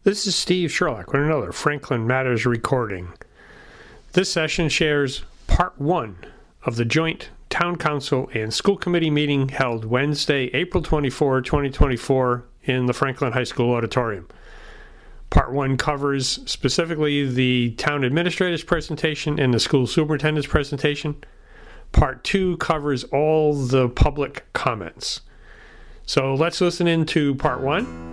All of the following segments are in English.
This is Steve Sherlock with another Franklin Matters recording. This session shares part one of the joint Town Council and School Committee meeting held Wednesday, April 24, 2024 in the Franklin High School auditorium. Part one covers specifically the town administrator's presentation and the school superintendent's presentation. Part two covers all the public comments. So let's listen into part one.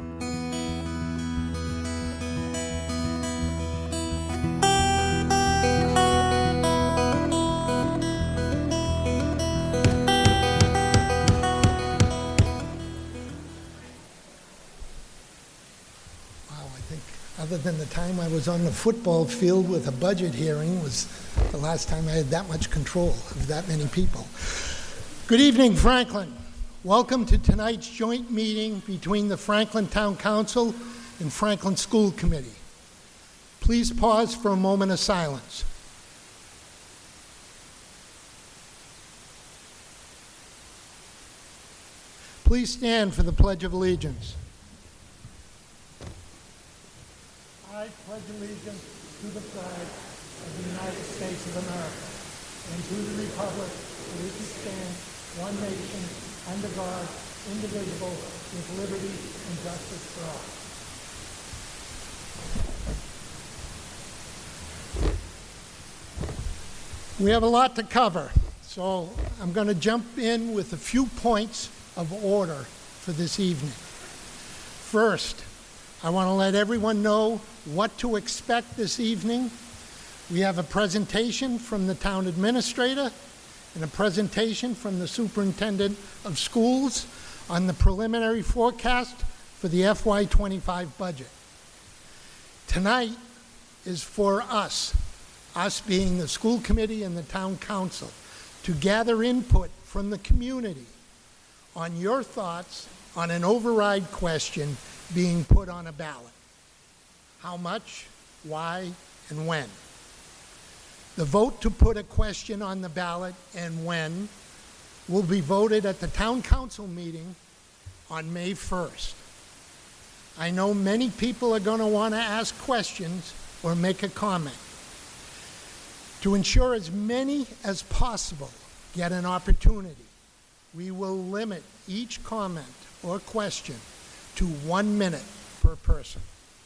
Other than the time I was on the football field with a budget hearing was the last time I had that much control of that many people. Good evening, Franklin. Welcome to tonight's joint meeting between the Franklin Town Council and Franklin School Committee. Please pause for a moment of silence. Please stand for the Pledge of Allegiance. I pledge allegiance to the flag of the United States of America and to the republic for which it stands, one nation, under God, indivisible, with liberty and justice for all. We have a lot to cover, so I'm going to jump in with a few points of order for this evening. First, I want to let everyone know what to expect this evening. We have a presentation from the town administrator and a presentation from the superintendent of schools on the preliminary forecast for the FY25 budget. Tonight is for us being the school committee and the town council, to gather input from the community on your thoughts on an override question being put on a ballot. How much, why, and when. The vote to put a question on the ballot and when will be voted at the town council meeting on May 1st. I know many people are going to want to ask questions or make a comment. To ensure as many as possible get an opportunity, we will limit each comment or question to 1 minute per person.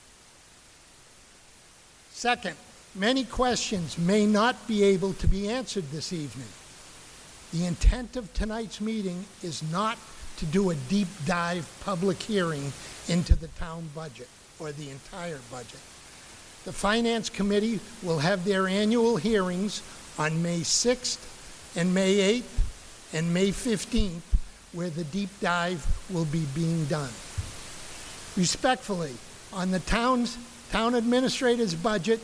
Second, many questions may not be able to be answered this evening. The intent of tonight's meeting is not to do a deep dive public hearing into the town budget or the entire budget. The Finance Committee will have their annual hearings on May 6th and May 8th and May 15th, where the deep dive will be being done. Respectfully, on the town administrator's budget,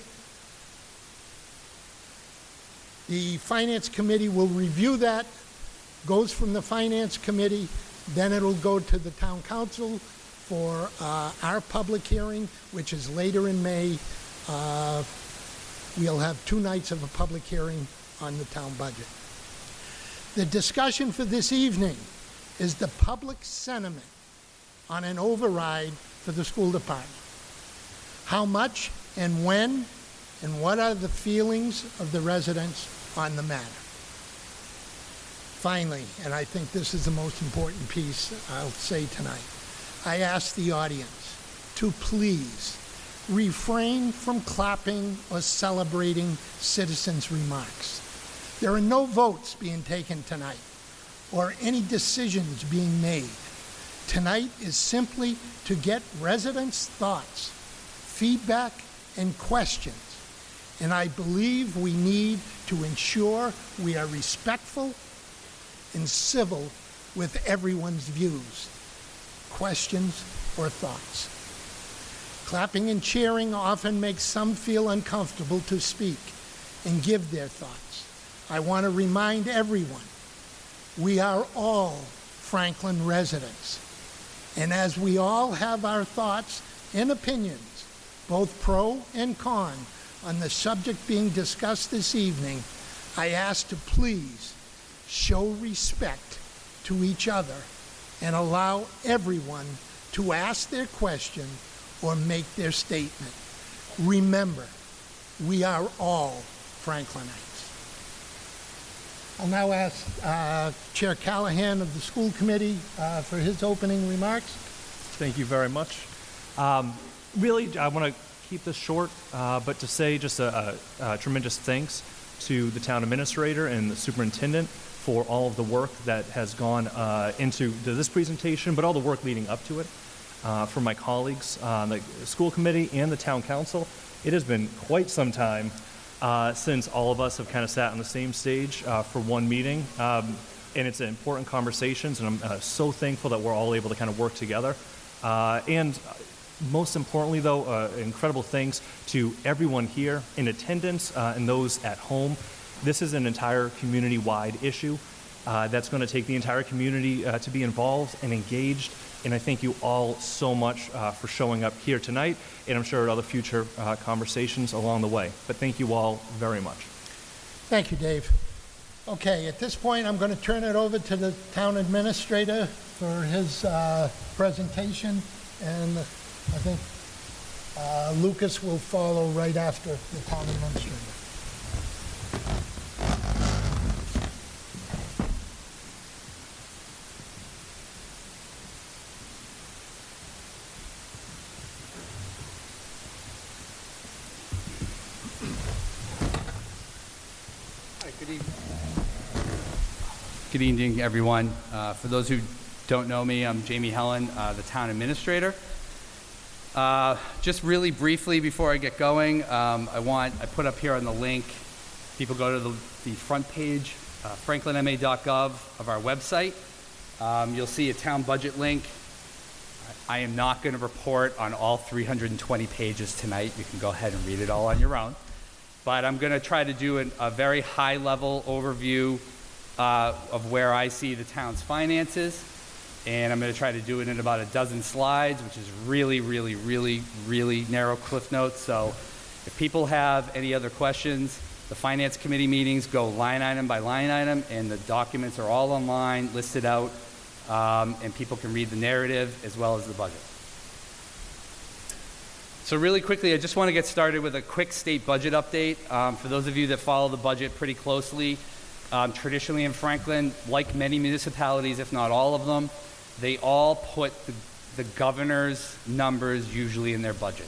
the Finance Committee will review that, goes from the Finance Committee, then it'll go to the Town Council for our public hearing, which is later in May. We'll have 2 nights of a public hearing on the town budget. The discussion for this evening is the public sentiment on an override for the school department. How much and when, and what are the feelings of the residents on the matter? Finally, and I think this is the most important piece I'll say tonight, I ask the audience to please refrain from clapping or celebrating citizens' remarks. There are no votes being taken tonight or any decisions being made. Tonight is simply to get residents' thoughts, feedback, and questions. And I believe we need to ensure we are respectful and civil with everyone's views, questions, or thoughts. Clapping and cheering often makes some feel uncomfortable to speak and give their thoughts. I want to remind everyone, we are all Franklin residents. And as we all have our thoughts and opinions, both pro and con, on the subject being discussed this evening, I ask to please show respect to each other and allow everyone to ask their question or make their statement. Remember, we are all Franklinites. I'll now ask Chair Callahan of the school committee for his opening remarks. Thank you very much. Really, I want to keep this short, but to say just a tremendous thanks to the town administrator and the superintendent for all of the work that has gone into this presentation, but all the work leading up to it. For my colleagues on the school committee and the town council, it has been quite some time since all of us have kind of sat on the same stage for one meeting. And it's important conversations, and I'm so thankful that we're all able to kind of work together. And most importantly, though, incredible thanks to everyone here in attendance and those at home. This is an entire community-wide issue that's going to take the entire community to be involved and engaged. And I thank you all so much for showing up here tonight, and I'm sure at other future conversations along the way. But thank you all very much. Thank you, Dave. Okay, at this point, I'm going to turn it over to the town administrator for his presentation, and I think Lucas will follow right after the town administrator. Good evening, everyone. For those who don't know me, I'm Jamie Helen, the town administrator. Just really briefly before I get going, I put up here on the link, people go to the front page, franklinma.gov of our website. You'll see a town budget link. I am not going to report on all 320 pages tonight. You can go ahead and read it all on your own. But I'm going to try to do a very high-level overview of where I see the town's finances, and I'm going to try to do it in about a dozen slides, which is really, really, really, really narrow cliff notes. So if people have any other questions, the finance committee meetings go line item by line item, and the documents are all online, listed out, and people can read the narrative as well as the budget. So really quickly, I just want to get started with a quick state budget update. For those of you that follow the budget pretty closely, traditionally in Franklin, like many municipalities, if not all of them, they all put the governor's numbers usually in their budget.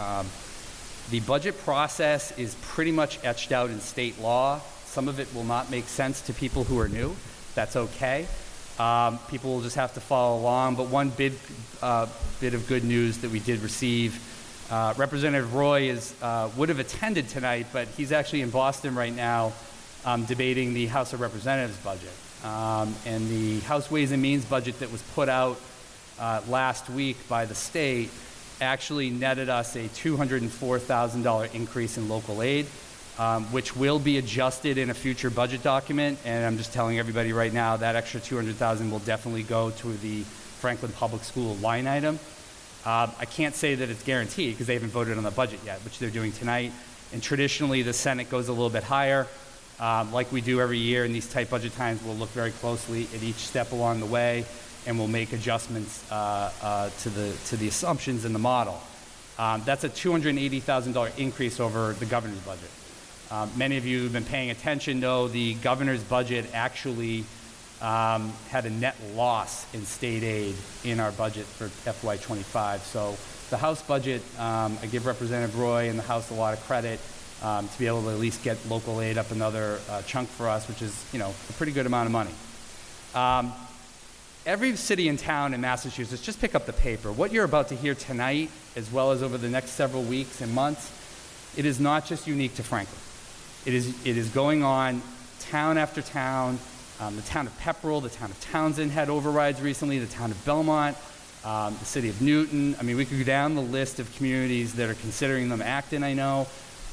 The budget process is pretty much etched out in state law. Some of it will not make sense to people who are new. That's okay. People will just have to follow along. But one bit of good news that we did receive, Representative Roy would have attended tonight, but he's actually in Boston right now debating the House of Representatives budget. And the House Ways and Means budget that was put out last week by the state actually netted us a $204,000 increase in local aid, which will be adjusted in a future budget document. And I'm just telling everybody right now that extra $200,000 will definitely go to the Franklin Public School line item. I can't say that it's guaranteed because they haven't voted on the budget yet, which they're doing tonight. And traditionally, the Senate goes a little bit higher. Like we do every year in these tight budget times, we'll look very closely at each step along the way, and we'll make adjustments to the assumptions in the model. That's a $280,000 increase over the governor's budget. Many of you who've been paying attention know the governor's budget actually had a net loss in state aid in our budget for FY25. So the House budget, I give Representative Roy and the House a lot of credit to be able to at least get local aid up another chunk for us, which is, a pretty good amount of money. Every city and town in Massachusetts, just pick up the paper. What you're about to hear tonight, as well as over the next several weeks and months, it is not just unique to Franklin. It is going on town after town. The town of Pepperell, the town of Townsend had overrides recently, the town of Belmont, the city of Newton. I mean, we could go down the list of communities that are considering them. Acton, I know.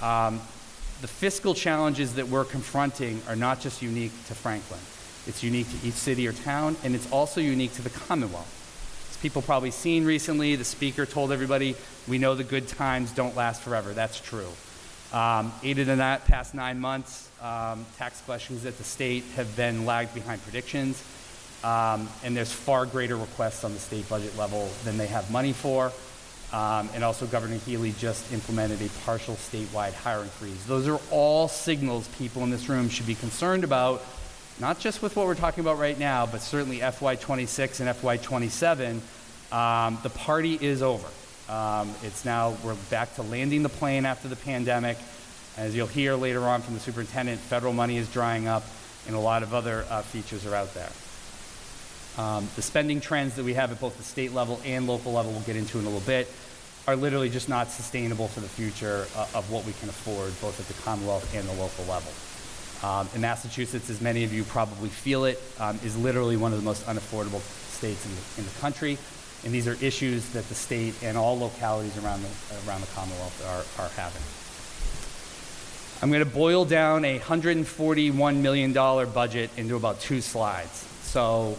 The fiscal challenges that we're confronting are not just unique to Franklin. It's unique to each city or town, and it's also unique to the Commonwealth. As people probably seen recently, the speaker told everybody, we know the good times don't last forever. That's true. 8 of the past 9 months, tax collections at the state have been lagged behind predictions, and there's far greater requests on the state budget level than they have money for. And also Governor Healy just implemented a partial statewide hiring freeze. Those are all signals people in this room should be concerned about, not just with what we're talking about right now, but certainly FY26 and FY27. The party is over. It's now, we're back to landing the plane after the pandemic. As you'll hear later on from the superintendent, federal money is drying up and a lot of other features are out there. The spending trends that we have at both the state level and local level, we'll get into in a little bit, are literally just not sustainable for the future of what we can afford, both at the Commonwealth and the local level. In Massachusetts, as many of you probably feel it, is literally one of the most unaffordable states in the country. And these are issues that the state and all localities around the Commonwealth are having. I'm going to boil down a $141 million budget into about 2 slides. So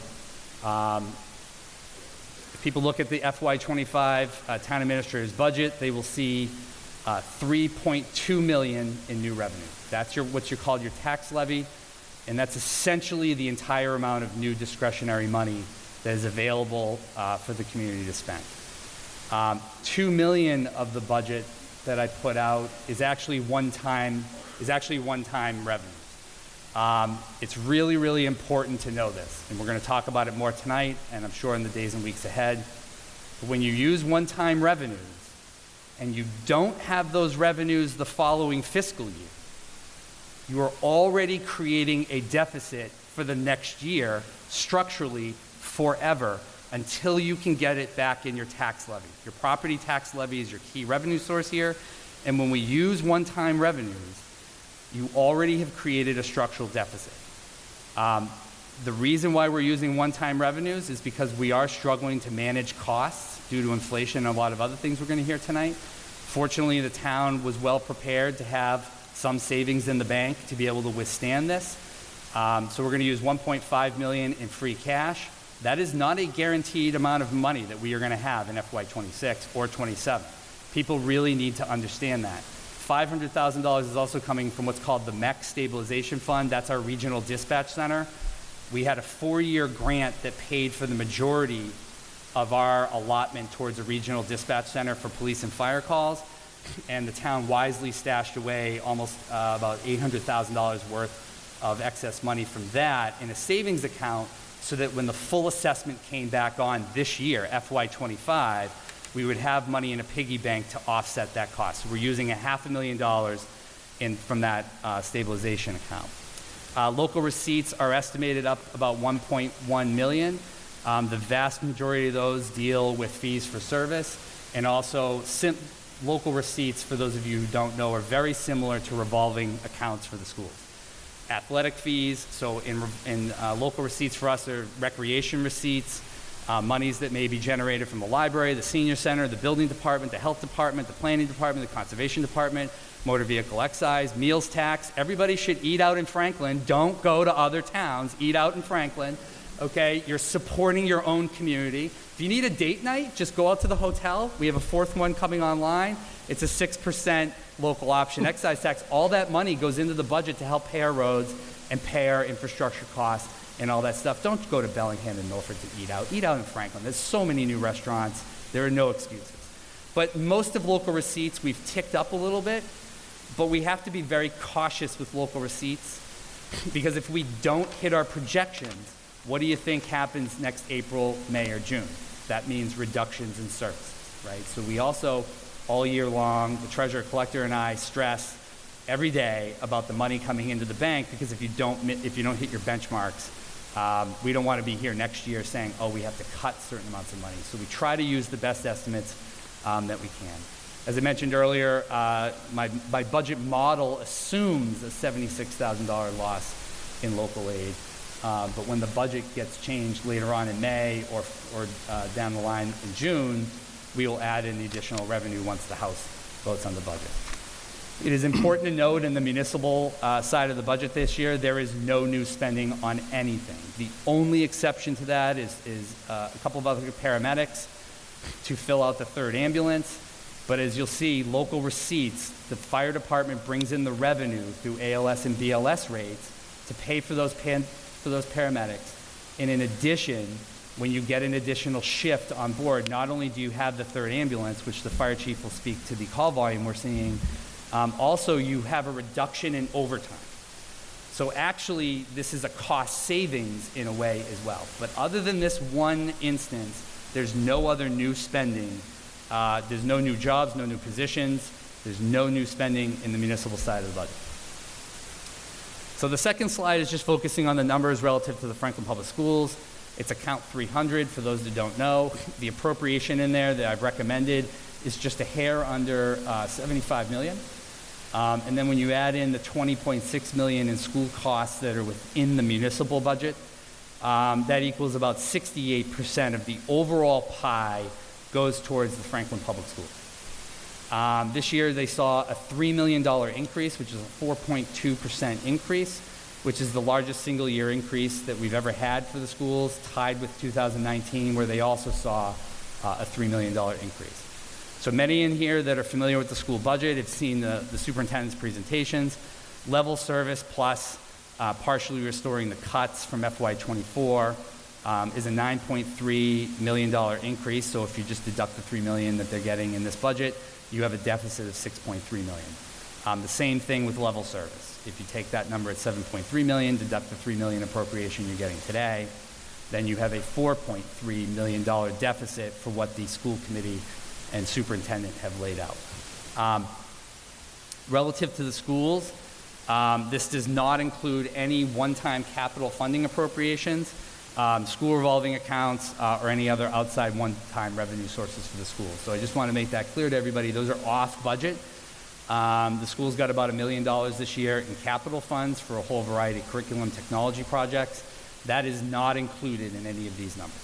if people look at the FY25 town administrator's budget, they will see $3.2 million in new revenue. That's what's called your tax levy, and that's essentially the entire amount of new discretionary money that is available for the community to spend. $2 million of the budget that I put out is actually one-time revenue. It's really, really important to know this, and we're going to talk about it more tonight, and I'm sure in the days and weeks ahead. But when you use one-time revenues, and you don't have those revenues the following fiscal year, you are already creating a deficit for the next year, structurally, forever, until you can get it back in your tax levy. Your property tax levy is your key revenue source here, and when we use one-time revenues, you already have created a structural deficit. The reason why we're using one-time revenues is because we are struggling to manage costs due to inflation and a lot of other things we're going to hear tonight. Fortunately, the town was well prepared to have some savings in the bank to be able to withstand this. So we're going to use $1.5 million in free cash. That is not a guaranteed amount of money that we are going to have in FY26 or 27. People really need to understand that. $500,000 is also coming from what's called the MEC Stabilization Fund. That's our regional dispatch center. We had a 4-year grant that paid for the majority of our allotment towards a regional dispatch center for police and fire calls, and the town wisely stashed away almost about $800,000 worth of excess money from that in a savings account so that when the full assessment came back on this year, FY25, we would have money in a piggy bank to offset that cost. So we're using $500,000 from that stabilization account. Local receipts are estimated up about $1.1 million. The vast majority of those deal with fees for service, and also local receipts, for those of you who don't know, are very similar to revolving accounts for the schools. Athletic fees, so in local receipts for us are recreation receipts, monies that may be generated from the library, the senior center, the building department, the health department, the planning department, the conservation department, motor vehicle excise, meals tax. Everybody should eat out in Franklin. Don't go to other towns. Eat out in Franklin. Okay, you're supporting your own community. If you need a date night, just go out to the hotel. We have a 4th one coming online. It's a 6% local option excise tax. All that money goes into the budget to help pay our roads and pay our infrastructure costs and all that stuff. Don't go to Bellingham and Milford to eat out. Eat out in Franklin. There's so many new restaurants. There are no excuses. But most of local receipts we've ticked up a little bit, but we have to be very cautious with local receipts because if we don't hit our projections, what do you think happens next April, May, or June? That means reductions in services, right? So we also, all year long, the treasurer collector and I stress every day about the money coming into the bank because if you don't hit your benchmarks, we don't want to be here next year saying, oh, we have to cut certain amounts of money. So we try to use the best estimates that we can. As I mentioned earlier, my budget model assumes a $76,000 loss in local aid. But when the budget gets changed later on in May or down the line in June, we will add in the additional revenue once the House votes on the budget. It is important to note in the municipal side of the budget this year, there is no new spending on anything. The only exception to that is a couple of other paramedics to fill out the 3rd ambulance. But as you'll see, local receipts, the fire department brings in the revenue through ALS and BLS rates to pay for those paramedics. And in addition, when you get an additional shift on board, not only do you have the third ambulance, which the fire chief will speak to the call volume we're seeing, also you have a reduction in overtime. So actually, this is a cost savings in a way as well. But other than this one instance, there's no other new spending. There's no new jobs, no new positions. There's no new spending in the municipal side of the budget. So the second slide is just focusing on the numbers relative to the Franklin Public Schools. It's account 300 for those that don't know. The appropriation in there that I've recommended is just a hair under 75 million. And then when you add in the 20.6 million in school costs that are within the municipal budget, that equals about 68% of the overall pie goes towards the Franklin Public Schools. This year they saw a $3 million increase, which is a 4.2% increase, which is the largest single year increase that we've ever had for the schools, tied with 2019, where they also saw a $3 million increase. So many in here that are familiar with the school budget have seen the superintendent's presentations. Level service plus partially restoring the cuts from FY24 is a $9.3 million increase. So if you just deduct the $3 million that they're getting in this budget, you have a deficit of $6.3 million. The same thing with level service. If you take that number at $7.3 million, deduct the $3 million appropriation you're getting today, then you have a $4.3 million deficit for what the school committee and superintendent have laid out. Relative to the schools, this does not include any one-time capital funding appropriations, school revolving accounts, or any other outside one-time revenue sources for the schools. So I just want to make that clear to everybody. Those are off budget. The school's got about $1 million this year in capital funds for a whole variety of curriculum technology projects. That is not included in any of these numbers.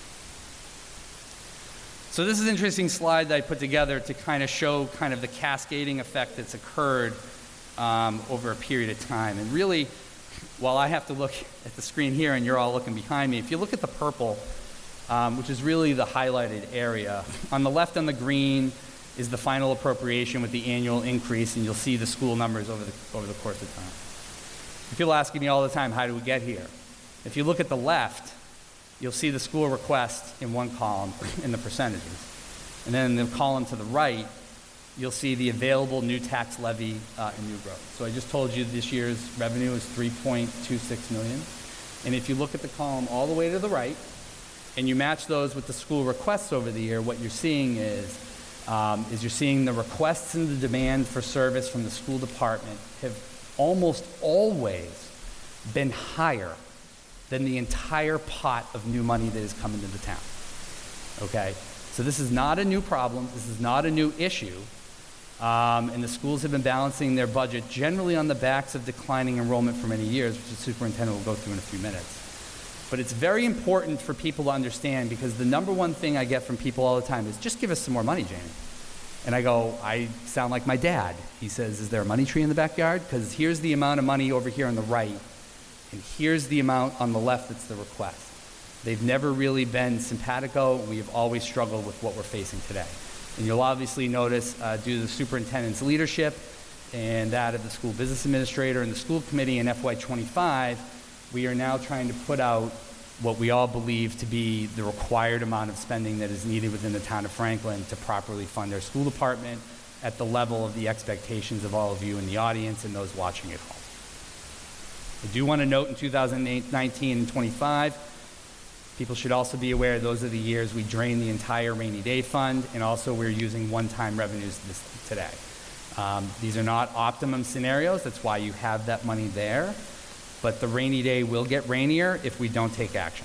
So this is an interesting slide that I put together to kind of show kind of the cascading effect that's occurred over a period of time. And really, while I have to look at the screen here and you're all looking behind me, if you look at the purple, which is really the highlighted area, on the left on the green is the final appropriation with the annual increase, and you'll see the school numbers over the course of time. People asking me all the time, how do we get here? If you look at the left, you'll see the school request in one column in the percentages. And then in the column to the right, you'll see the available new tax levy and new growth. So I just told you this year's revenue is $3.26 million. And if you look at the column all the way to the right, and you match those with the school requests over the year, what you're seeing is you're seeing the requests and the demand for service from the school department have almost always been higher than the entire pot of new money that has come into the town. Okay? So this is not a new problem. This is not a new issue. And the schools have been balancing their budget generally on the backs of declining enrollment for many years, which the superintendent will go through in a few minutes. But it's very important for people to understand, because the number one thing I get from people all the time is, just give us some more money, Jamie. And I go, I sound like my dad. He says, is there a money tree in the backyard? Because here's the amount of money over here on the right, and here's the amount on the left that's the request. They've never really been simpatico, and we have always struggled with what we're facing today. And you'll obviously notice, due to the superintendent's leadership and that of the school business administrator and the school committee in FY25, we are now trying to put out what we all believe to be the required amount of spending that is needed within the town of Franklin to properly fund our school department at the level of the expectations of all of you in the audience and those watching at home. I do want to note in 2019 and 25, people should also be aware those are the years we drain the entire rainy day fund, and also we're using one-time revenues today. These are not optimum scenarios. That's why you have that money there. But the rainy day will get rainier if we don't take action.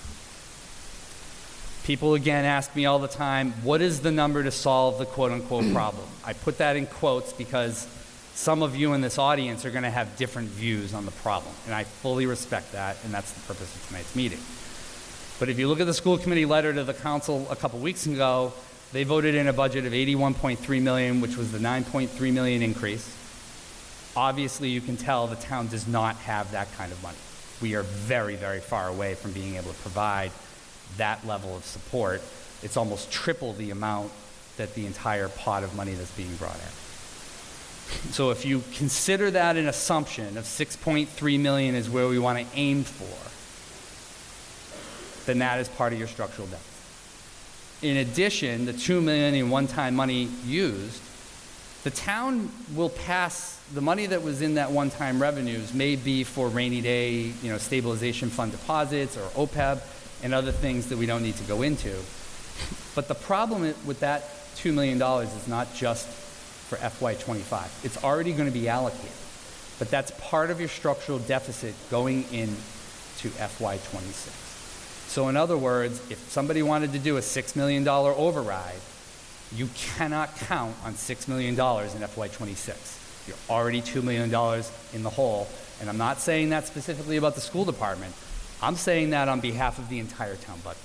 People again ask me all the time, what is the number to solve the quote-unquote problem? I put that in quotes because some of you in this audience are going to have different views on the problem, and I fully respect that, and that's the purpose of tonight's meeting. But if you look at the school committee letter to the council a couple weeks ago, they voted in a budget of $81.3 million, which was the $9.3 million increase. Obviously, you can tell the town does not have that kind of money. We are very, very far away from being able to provide that level of support. It's almost triple the amount that the entire pot of money that's being brought in. So if you consider that an assumption of $6.3 million is where we want to aim for, then that is part of your structural deficit. In addition, the $2 million in one-time money used, the town will pass the money that was in that one-time revenues may be for rainy day, stabilization fund deposits or OPEB and other things that we don't need to go into. But the problem with that $2 million is not just for FY25. It's already going to be allocated. But that's part of your structural deficit going into FY26. So in other words, if somebody wanted to do a $6 million override, you cannot count on $6 million in FY26. You're already $2 million in the hole. And I'm not saying that specifically about the school department. I'm saying that on behalf of the entire town budget.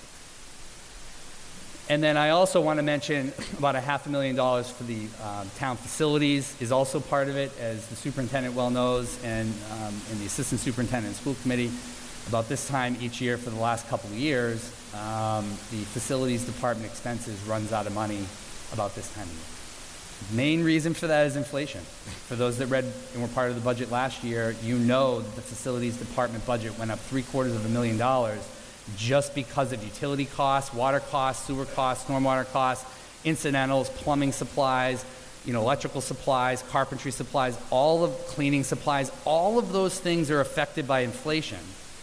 And then I also want to mention about $500,000 for the town facilities is also part of it, as the superintendent well knows, and the assistant superintendent and school committee. About this time each year for the last couple of years, the facilities department expenses runs out of money about this time of year. The main reason for that is inflation. For those that read and were part of the budget last year, you know that the facilities department budget went up $750,000 just because of utility costs, water costs, sewer costs, stormwater costs, incidentals, plumbing supplies, electrical supplies, carpentry supplies, all of cleaning supplies, all of those things are affected by inflation.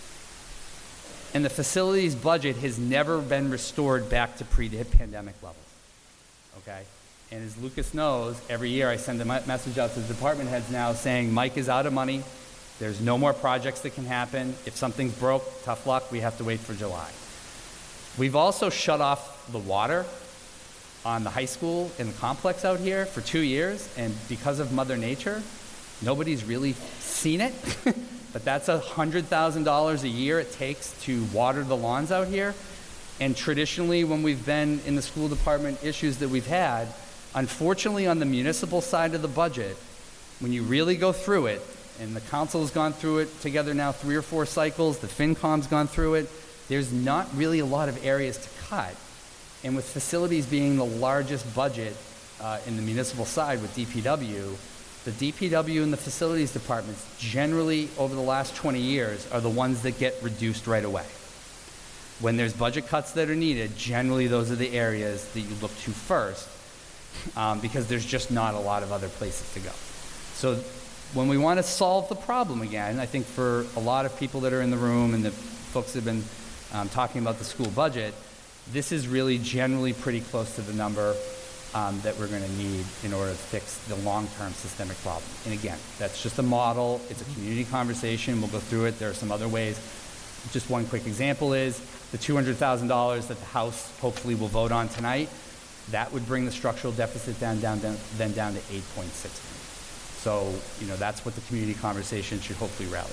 And the facilities budget has never been restored back to pre-pandemic levels, okay? And as Lucas knows, every year I send a message out to the department heads now saying, Mike is out of money, there's no more projects that can happen. If something's broke, tough luck, we have to wait for July. We've also shut off the water on the high school and the complex out here for 2 years, and because of Mother Nature, nobody's really seen it. But that's $100,000 a year it takes to water the lawns out here. And traditionally, when we've been in the school department issues that we've had, unfortunately on the municipal side of the budget, when you really go through it, and the council has gone through it together now 3 or 4 cycles, the FinCom's gone through it, there's not really a lot of areas to cut. And with facilities being the largest budget in the municipal side with DPW, the DPW and the facilities departments generally over the last 20 years are the ones that get reduced right away. When there's budget cuts that are needed, generally those are the areas that you look to first because there's just not a lot of other places to go. So when we want to solve the problem again, I think for a lot of people that are in the room and the folks that have been talking about the school budget, this is really generally pretty close to the number that we're going to need in order to fix the long-term systemic problem. And again, that's just a model. It's a community conversation. We'll go through it. There are some other ways. Just one quick example is the $200,000 that the House hopefully will vote on tonight. That would bring the structural deficit down to 8.6 million. So, that's what the community conversation should hopefully rally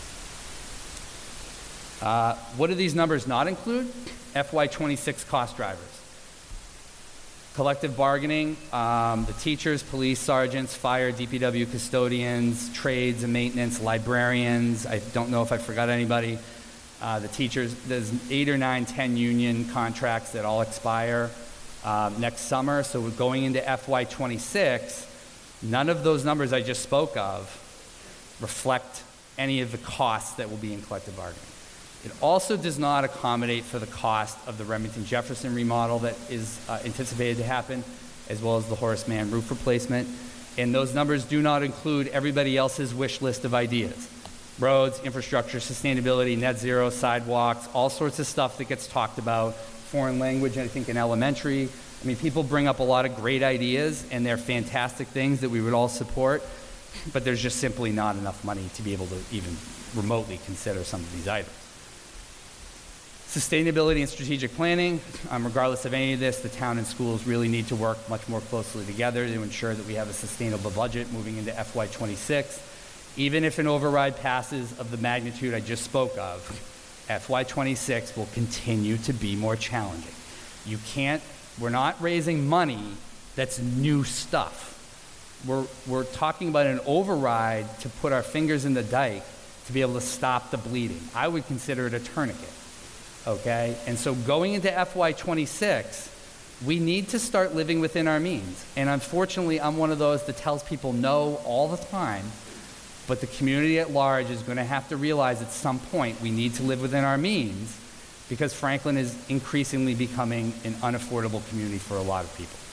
around. What do these numbers not include? FY26 cost drivers. Collective bargaining, the teachers, police, sergeants, fire, DPW custodians, trades and maintenance, librarians. I don't know if I forgot anybody. The teachers, there's 8 or 9, 10 union contracts that all expire next summer. So we're going into FY26. None of those numbers I just spoke of reflect any of the costs that will be in collective bargaining. It also does not accommodate for the cost of the Remington Jefferson remodel that is anticipated to happen, as well as the Horace Mann roof replacement. And those numbers do not include everybody else's wish list of ideas. Roads, infrastructure, sustainability, net zero, sidewalks, all sorts of stuff that gets talked about. Foreign language, I think, in elementary. I mean, people bring up a lot of great ideas, and they're fantastic things that we would all support, but there's just simply not enough money to be able to even remotely consider some of these items. Sustainability and strategic planning, regardless of any of this, the town and schools really need to work much more closely together to ensure that we have a sustainable budget moving into FY26. Even if an override passes of the magnitude I just spoke of, FY26 will continue to be more challenging. We're not raising money that's new stuff. We're talking about an override to put our fingers in the dike to be able to stop the bleeding. I would consider it a tourniquet. Okay, and so going into FY26, we need to start living within our means. And unfortunately, I'm one of those that tells people no all the time, but the community at large is going to have to realize at some point we need to live within our means because Franklin is increasingly becoming an unaffordable community for a lot of people.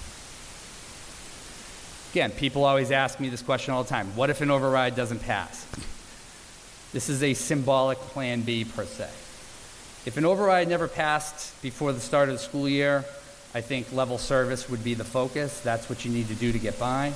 Again, people always ask me this question all the time. What if an override doesn't pass? This is a symbolic plan B per se. If an override never passed before the start of the school year, I think level service would be the focus. That's what you need to do to get by.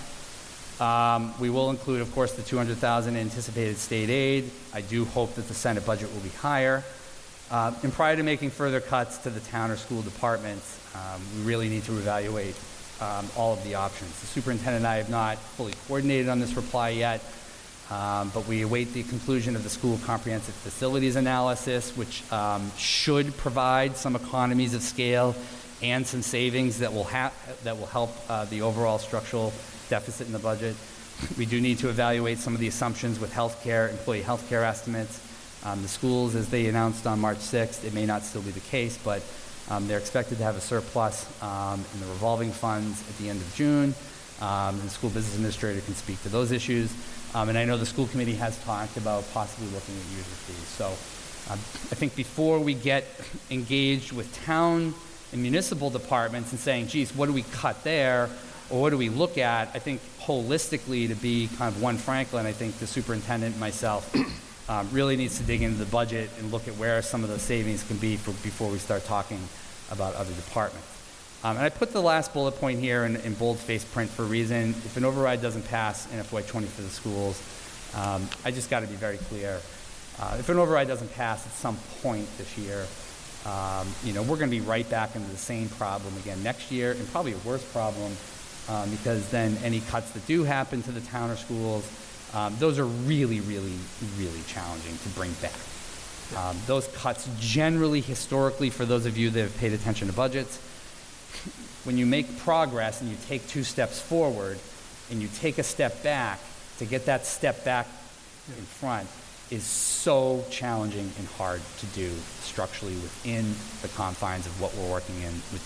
We will include, of course, the $200,000 anticipated state aid. I do hope that the Senate budget will be higher. And prior to making further cuts to the town or school departments, we really need to evaluate all of the options. The superintendent and I have not fully coordinated on this reply yet, but we await the conclusion of the school comprehensive facilities analysis, which should provide some economies of scale and some savings that will help the overall structural deficit in the budget. We do need to evaluate some of the assumptions with healthcare, employee healthcare estimates. The schools, as they announced on March 6th, it may not still be the case, but they're expected to have a surplus in the revolving funds at the end of June. And the school business administrator can speak to those issues. And I know the school committee has talked about possibly looking at user fees. So I think before we get engaged with town and municipal departments and saying, geez, what do we cut there? Or what do we look at? I think holistically, to be kind of one Franklin, I think the superintendent and myself really needs to dig into the budget and look at where some of the savings can be before we start talking about other departments. And I put the last bullet point here in bold-faced print for a reason. If an override doesn't pass in FY20 for the schools, I just got to be very clear. If an override doesn't pass at some point this year, we're going to be right back into the same problem again next year, and probably a worse problem, because then any cuts that do happen to the town or schools, those are really, really, really challenging to bring back. Those cuts generally, historically, for those of you that have paid attention to budgets, when you make progress and you take 2 steps forward and you take a step back, to get that step back in front is so challenging and hard to do structurally within the confines of what we're working in with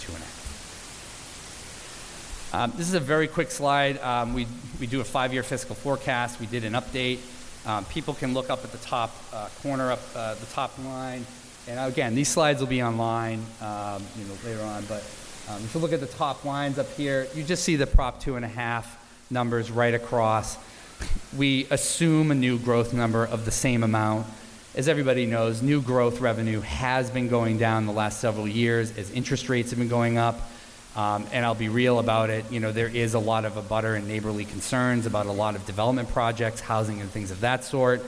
2.5. This is a very quick slide. We do a 5-year fiscal forecast. We did an update. People can look up at the top corner, up the top line. And again, these slides will be online later on. But if you look at the top lines up here, you just see the Prop 2.5 numbers right across. We assume a new growth number of the same amount. As everybody knows, new growth revenue has been going down the last several years as interest rates have been going up. And I'll be real about it. There is a lot of abutter and neighborly concerns about a lot of development projects, housing and things of that sort.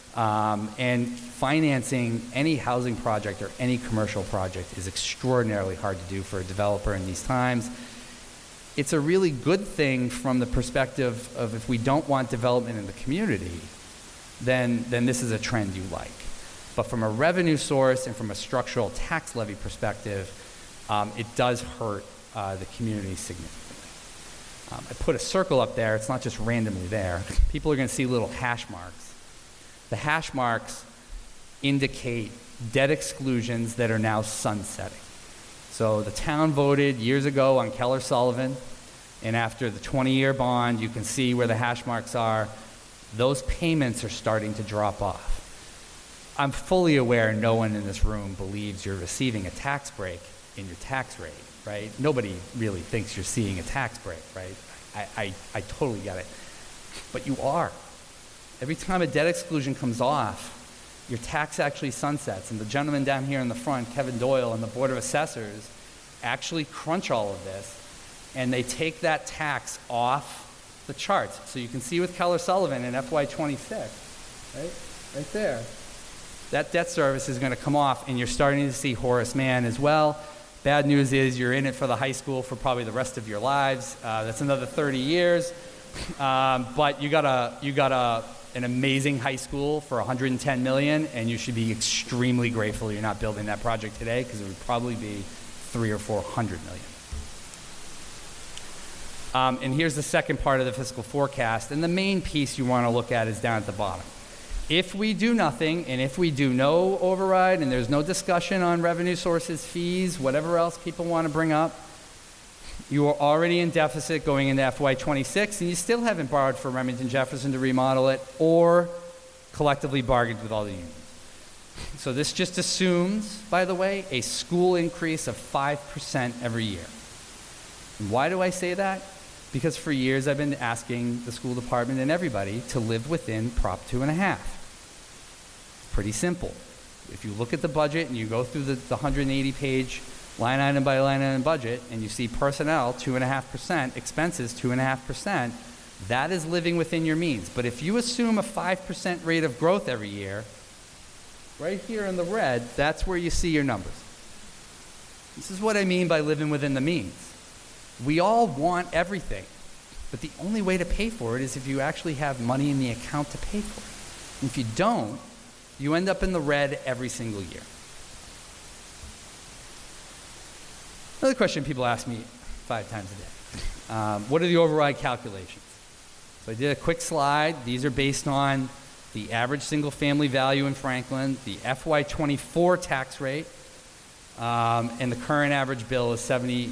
And financing any housing project or any commercial project is extraordinarily hard to do for a developer in these times. It's a really good thing from the perspective of if we don't want development in the community, then this is a trend you like. But from a revenue source and from a structural tax levy perspective, it does hurt the community significantly. I put a circle up there. It's not just randomly there. People are going to see little hash marks. The hash marks indicate debt exclusions that are now sunsetting. So the town voted years ago on Keller Sullivan, and after the 20-year bond, you can see where the hash marks are. Those payments are starting to drop off. I'm fully aware no one in this room believes you're receiving a tax break in your tax rate, right? Nobody really thinks you're seeing a tax break, right? I totally get it. But you are. Every time a debt exclusion comes off, your tax actually sunsets. And the gentleman down here in the front, Kevin Doyle, and the Board of Assessors actually crunch all of this, and they take that tax off the charts. So you can see with Keller Sullivan in FY26, right there, that debt service is going to come off, and you're starting to see Horace Mann as well. Bad news is you're in it for the high school for probably the rest of your lives. That's another 30 years. But you got an amazing high school for $110 million, and you should be extremely grateful you're not building that project today, because it would probably be $300 or $400 million. And here's the second part of the fiscal forecast, and the main piece you want to look at is down at the bottom. If we do nothing, and if we do no override, and there's no discussion on revenue sources, fees, whatever else people want to bring up, you are already in deficit going into FY26, and you still haven't borrowed from Remington Jefferson to remodel it or collectively bargained with all the unions. So this just assumes, by the way, a school increase of 5% every year. And why do I say that? Because for years I've been asking the school department and everybody to live within Prop 2.5. Pretty simple. If you look at the budget and you go through the 180-page line item by line item budget and you see personnel 2.5%, expenses 2.5%, that is living within your means. But if you assume a 5% rate of growth every year, right here in the red, that's where you see your numbers. This is what I mean by living within the means. We all want everything, but the only way to pay for it is if you actually have money in the account to pay for it. And if you don't, you end up in the red every single year. Another question people ask me 5 times a day. What are the override calculations? So I did a quick slide. These are based on the average single-family value in Franklin, the FY24 tax rate, and the current average bill is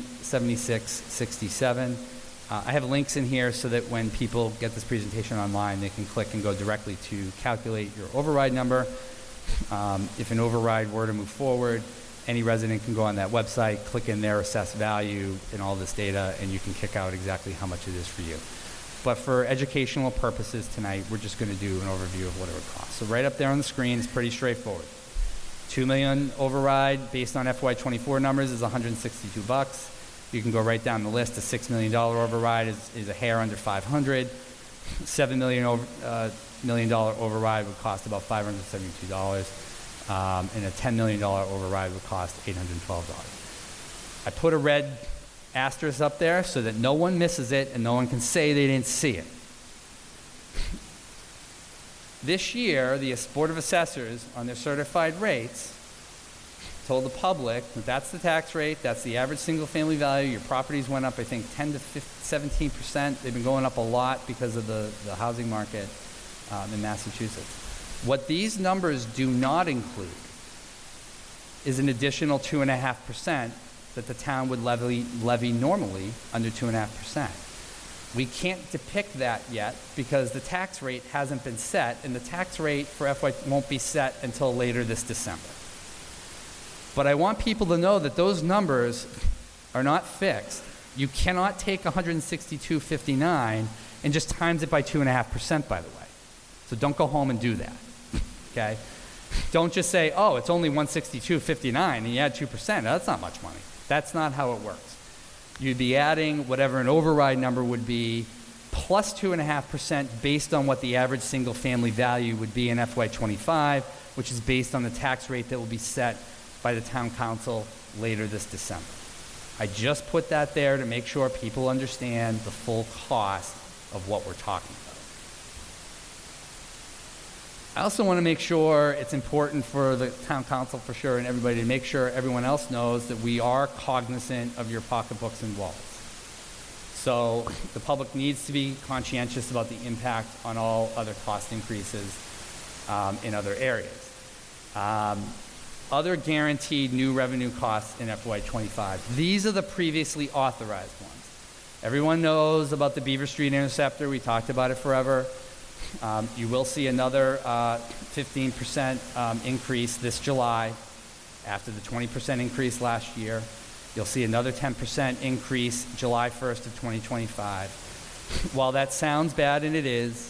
$76.67. I have links in here so that when people get this presentation online, they can click and go directly to calculate your override number. If an override were to move forward, any resident can go on that website, click in their assessed value and all this data, and you can kick out exactly how much it is for you. But for educational purposes tonight, we're just going to do an overview of what it would cost. So right up there on the screen is pretty straightforward. $2 million override based on FY24 numbers is $162. You can go right down the list. A $6 million override is a hair under $500. $7 million override would cost about $572. And a $10 million override would cost $812. I put a red asterisk up there so that no one misses it and no one can say they didn't see it. This year, the Board of Assessors, on their certified rates, told the public that that's the tax rate, that's the average single-family value. Your properties went up, I think, 10 to 17%. They've been going up a lot because of the housing market in Massachusetts. What these numbers do not include is an additional 2.5% that the town would levy normally under 2.5%. We can't depict that yet because the tax rate hasn't been set, and the tax rate for FY won't be set until later this December. But I want people to know that those numbers are not fixed. You cannot take 162.59 and just times it by 2.5%, by the way. So don't go home and do that, okay? Don't just say, oh, it's only 162.59 and you add 2%. That's not much money. That's not how it works. You'd be adding whatever an override number would be plus 2.5% based on what the average single-family value would be in FY25, which is based on the tax rate that will be set by the town council later this December. I just put that there to make sure people understand the full cost of what we're talking about. I also want to make sure it's important for the town council, for sure, and everybody to make sure everyone else knows that we are cognizant of your pocketbooks and wallets. So the public needs to be conscientious about the impact on all other cost increases in other areas. Other guaranteed new revenue costs in FY25. These are the previously authorized ones. Everyone knows about the Beaver Street Interceptor. We talked about it forever. You will see another 15% increase this July after the 20% increase last year. You'll see another 10% increase July 1st of 2025. While that sounds bad, and it is,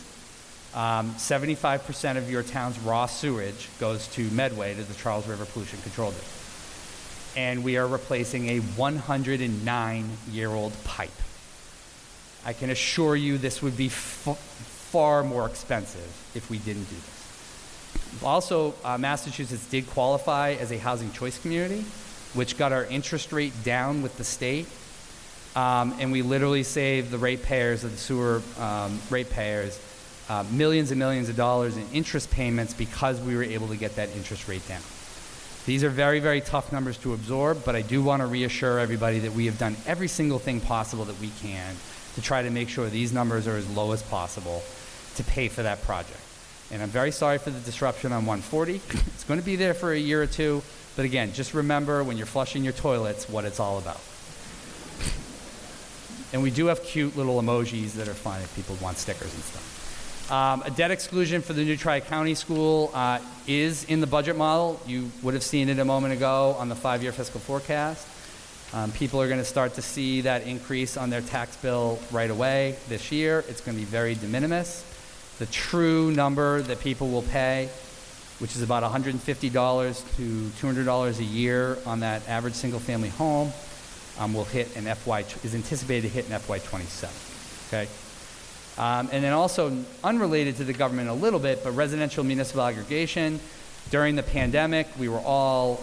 75% of your town's raw sewage goes to Medway, to the Charles River Pollution Control District. And we are replacing a 109-year-old pipe. I can assure you this would be far more expensive if we didn't do this. Also, Massachusetts did qualify as a housing choice community, which got our interest rate down with the state. And we literally saved the ratepayers of the sewer ratepayers millions and millions of dollars in interest payments because we were able to get that interest rate down. These are very, very tough numbers to absorb, but I do want to reassure everybody that we have done every single thing possible that we can to try to make sure these numbers are as low as possible to pay for that project. And I'm very sorry for the disruption on 140. It's going to be there for a year or two, but again, just remember when you're flushing your toilets what it's all about. And we do have cute little emojis that are fun if people want stickers and stuff. A debt exclusion for the new Tri-County School is in the budget model. You would have seen it a moment ago on the 5-year fiscal forecast. People are going to start to see that increase on their tax bill right away this year. It's going to be very de minimis. The true number that people will pay, which is about $150 to $200 a year on that average single-family home, will hit in is anticipated to hit in FY27. Okay. And then also, unrelated to the government a little bit, but residential municipal aggregation. During the pandemic, we were all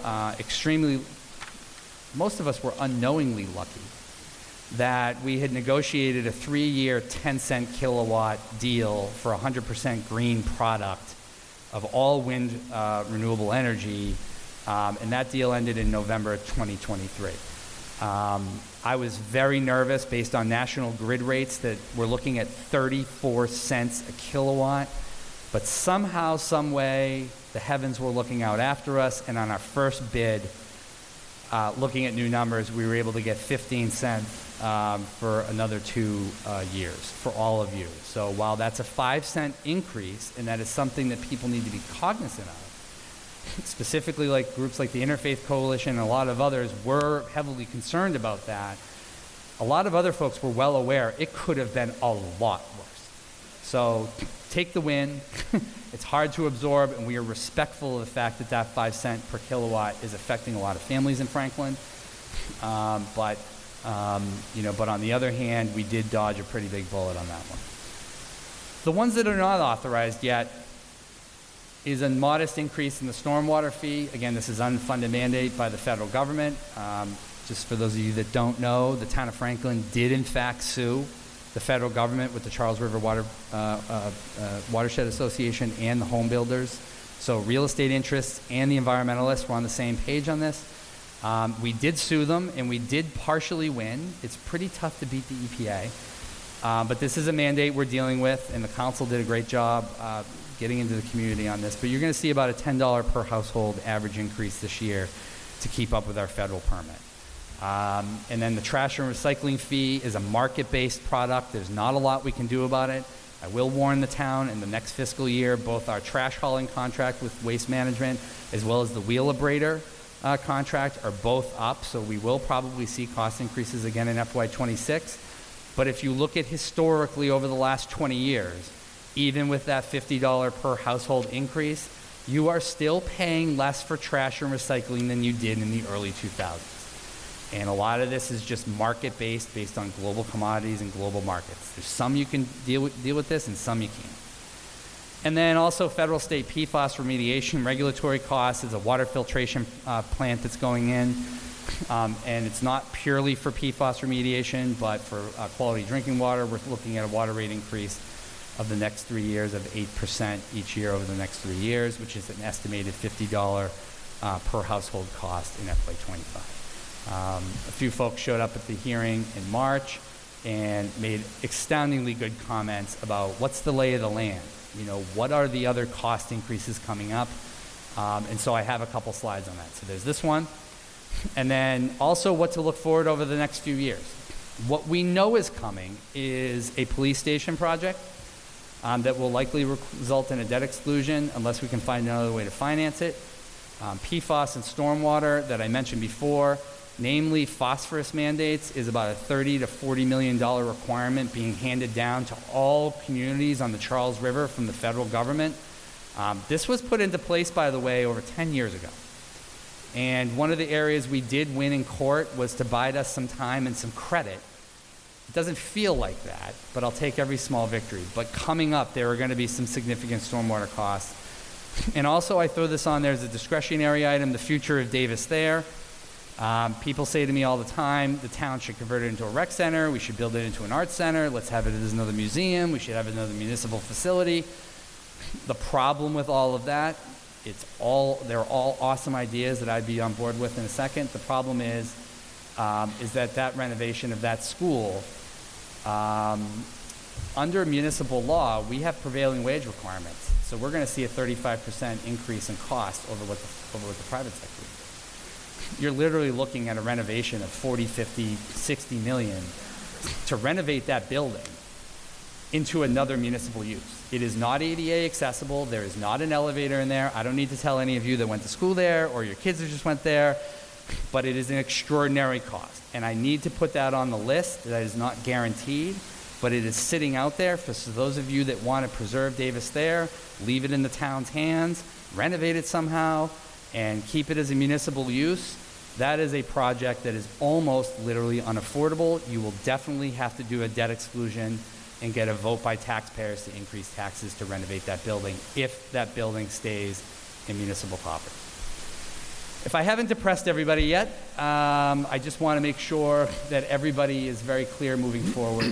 most of us were unknowingly lucky that we had negotiated a 3-year 10-cent kilowatt deal for 100% green product of all wind renewable energy, and that deal ended in November 2023. I was very nervous based on national grid rates that we're looking at 34 cents a kilowatt, but somehow, some way, the heavens were looking out after us, and on our first bid, looking at new numbers, we were able to get 15 cents for another 2 years for all of you. So while that's a 5-cent increase, and that is something that people need to be cognizant of, specifically like groups like the Interfaith Coalition and a lot of others were heavily concerned about that, a lot of other folks were well aware it could have been a lot worse. So take the win. It's hard to absorb, and we are respectful of the fact that that 5 cent per kilowatt is affecting a lot of families in Franklin. But on the other hand, we did dodge a pretty big bullet on that one. The ones that are not authorized yet is a modest increase in the stormwater fee. Again, this is unfunded mandate by the federal government. Just for those of you that don't know, the town of Franklin did in fact sue the federal government with the Charles River Watershed Association and the home builders. So real estate interests and the environmentalists were on the same page on this. We did sue them, and we did partially win. It's pretty tough to beat the EPA. But this is a mandate we're dealing with, and the council did a great job getting into the community on this. But you're going to see about a $10 per household average increase this year to keep up with our federal permit. And then the trash and recycling fee is a market-based product. There's not a lot we can do about it. I will warn the town in the next fiscal year, both our trash hauling contract with Waste Management as well as the Wheelabrator contract are both up, so we will probably see cost increases again in FY26. But if you look at historically over the last 20 years, even with that $50 per household increase, you are still paying less for trash and recycling than you did in the early 2000s. And a lot of this is just market-based, based on global commodities and global markets. There's some you can deal with this, and some you can't. And then also federal state PFAS remediation regulatory costs is a water filtration plant that's going in. And it's not purely for PFAS remediation, but for quality drinking water. We're looking at a water rate increase of the next 3 years of 8% each year over the next 3 years, which is an estimated $50 per household cost in FY25. A few folks showed up at the hearing in March and made astoundingly good comments about what's the lay of the land. You know, what are the other cost increases coming up? And so I have a couple slides on that. So there's this one. And then also what to look forward over the next few years. What we know is coming is a police station project that will likely result in a debt exclusion unless we can find another way to finance it. PFAS and stormwater that I mentioned before, namely phosphorus mandates, is about a $30 to $40 million requirement being handed down to all communities on the Charles River from the federal government. This was put into place, by the way, over 10 years ago. And one of the areas we did win in court was to bide us some time and some credit. It doesn't feel like that, but I'll take every small victory. But coming up, there are going to be some significant stormwater costs. And also, I throw this on there as a discretionary item, the future of Davis Thayer. People say to me all the time, the town should convert it into a rec center, we should build it into an arts center, let's have it as another museum, we should have another municipal facility. The problem with all of that, they're all awesome ideas that I'd be on board with in a second. The problem is that renovation of that school, under municipal law, we have prevailing wage requirements. So we're going to see a 35% increase in cost over what the private sector is. You're literally looking at a renovation of 40, 50, 60 million to renovate that building. into another municipal use. It is not ADA accessible. There is not an elevator in there. I don't need to tell any of you that went to school there or your kids that just went there, but it is an extraordinary cost. And I need to put that on the list. That is not guaranteed, but it is sitting out there for those of you that want to preserve Davis there, leave it in the town's hands, renovate it somehow, and keep it as a municipal use. That is a project that is almost literally unaffordable. You will definitely have to do a debt exclusion and get a vote by taxpayers to increase taxes to renovate that building if that building stays in municipal property. If I haven't depressed everybody yet, I just want to make sure that everybody is very clear moving forward.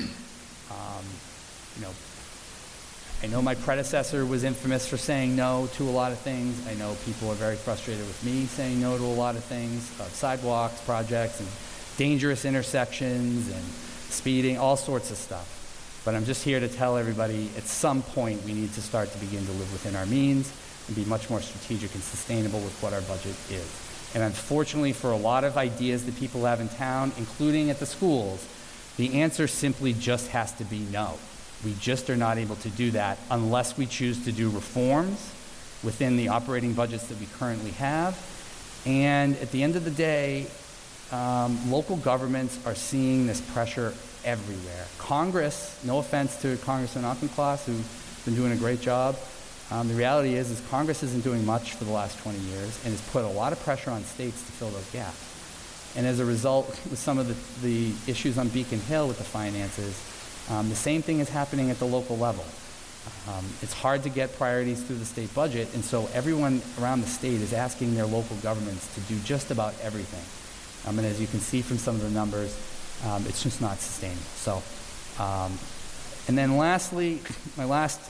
You know, I know my predecessor was infamous for saying no to a lot of things. I know people are very frustrated with me saying no to a lot of things, sidewalks, projects, and dangerous intersections, and speeding, all sorts of stuff. But I'm just here to tell everybody at some point we need to start to begin to live within our means and be much more strategic and sustainable with what our budget is. And unfortunately, for a lot of ideas that people have in town, including at the schools, the answer simply just has to be no. We just are not able to do that unless we choose to do reforms within the operating budgets that we currently have. And at the end of the day, local governments are seeing this pressure everywhere. Congress, no offense to Congressman Auchincloss, who's been doing a great job, the reality is Congress isn't doing much for the last 20 years and has put a lot of pressure on states to fill those gaps. And as a result, with some of the issues on Beacon Hill with the finances, the same thing is happening at the local level. It's hard to get priorities through the state budget, and so everyone around the state is asking their local governments to do just about everything. And as you can see from some of the numbers, it's just not sustainable. So, and then lastly, my last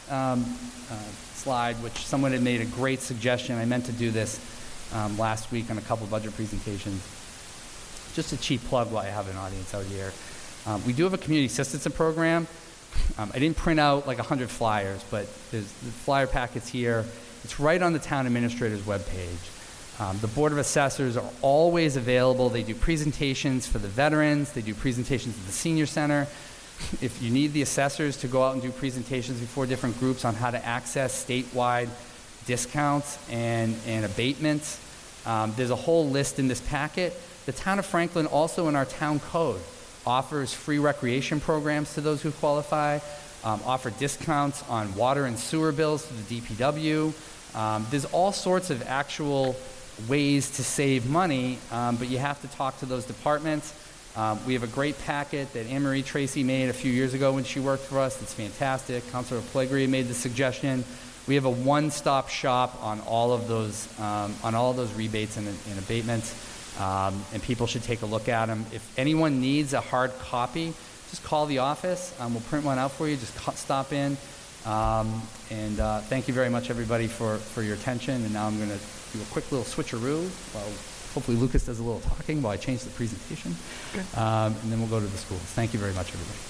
slide, which someone had made a great suggestion. I meant to do this last week on a couple of budget presentations. Just a cheap plug while I have an audience out here. We do have a community assistance program. I didn't print out like 100 flyers, but there's the flyer packets here. It's right on the town administrator's webpage. The Board of Assessors are always available. They do presentations for the veterans. They do presentations at the senior center. If you need the assessors to go out and do presentations before different groups on how to access statewide discounts and abatements, there's a whole list in this packet. The town of Franklin also in our town code offers free recreation programs to those who qualify, offer discounts on water and sewer bills to the DPW. There's all sorts of actual ways to save money, but you have to talk to those departments. We have a great packet that Anne Marie Tracy made a few years ago when she worked for us. It's fantastic. Councilor Pellegrini made the suggestion. We have a one-stop shop on all of those rebates and abatements. And people should take a look at them. If anyone needs a hard copy, just call the office. We'll print one out for you. Just stop in. And thank you very much, everybody, for your attention. And now I'm going to do a quick little switcheroo. While hopefully Lucas does a little talking while I change the presentation. Okay. And then we'll go to the schools. Thank you very much, everybody.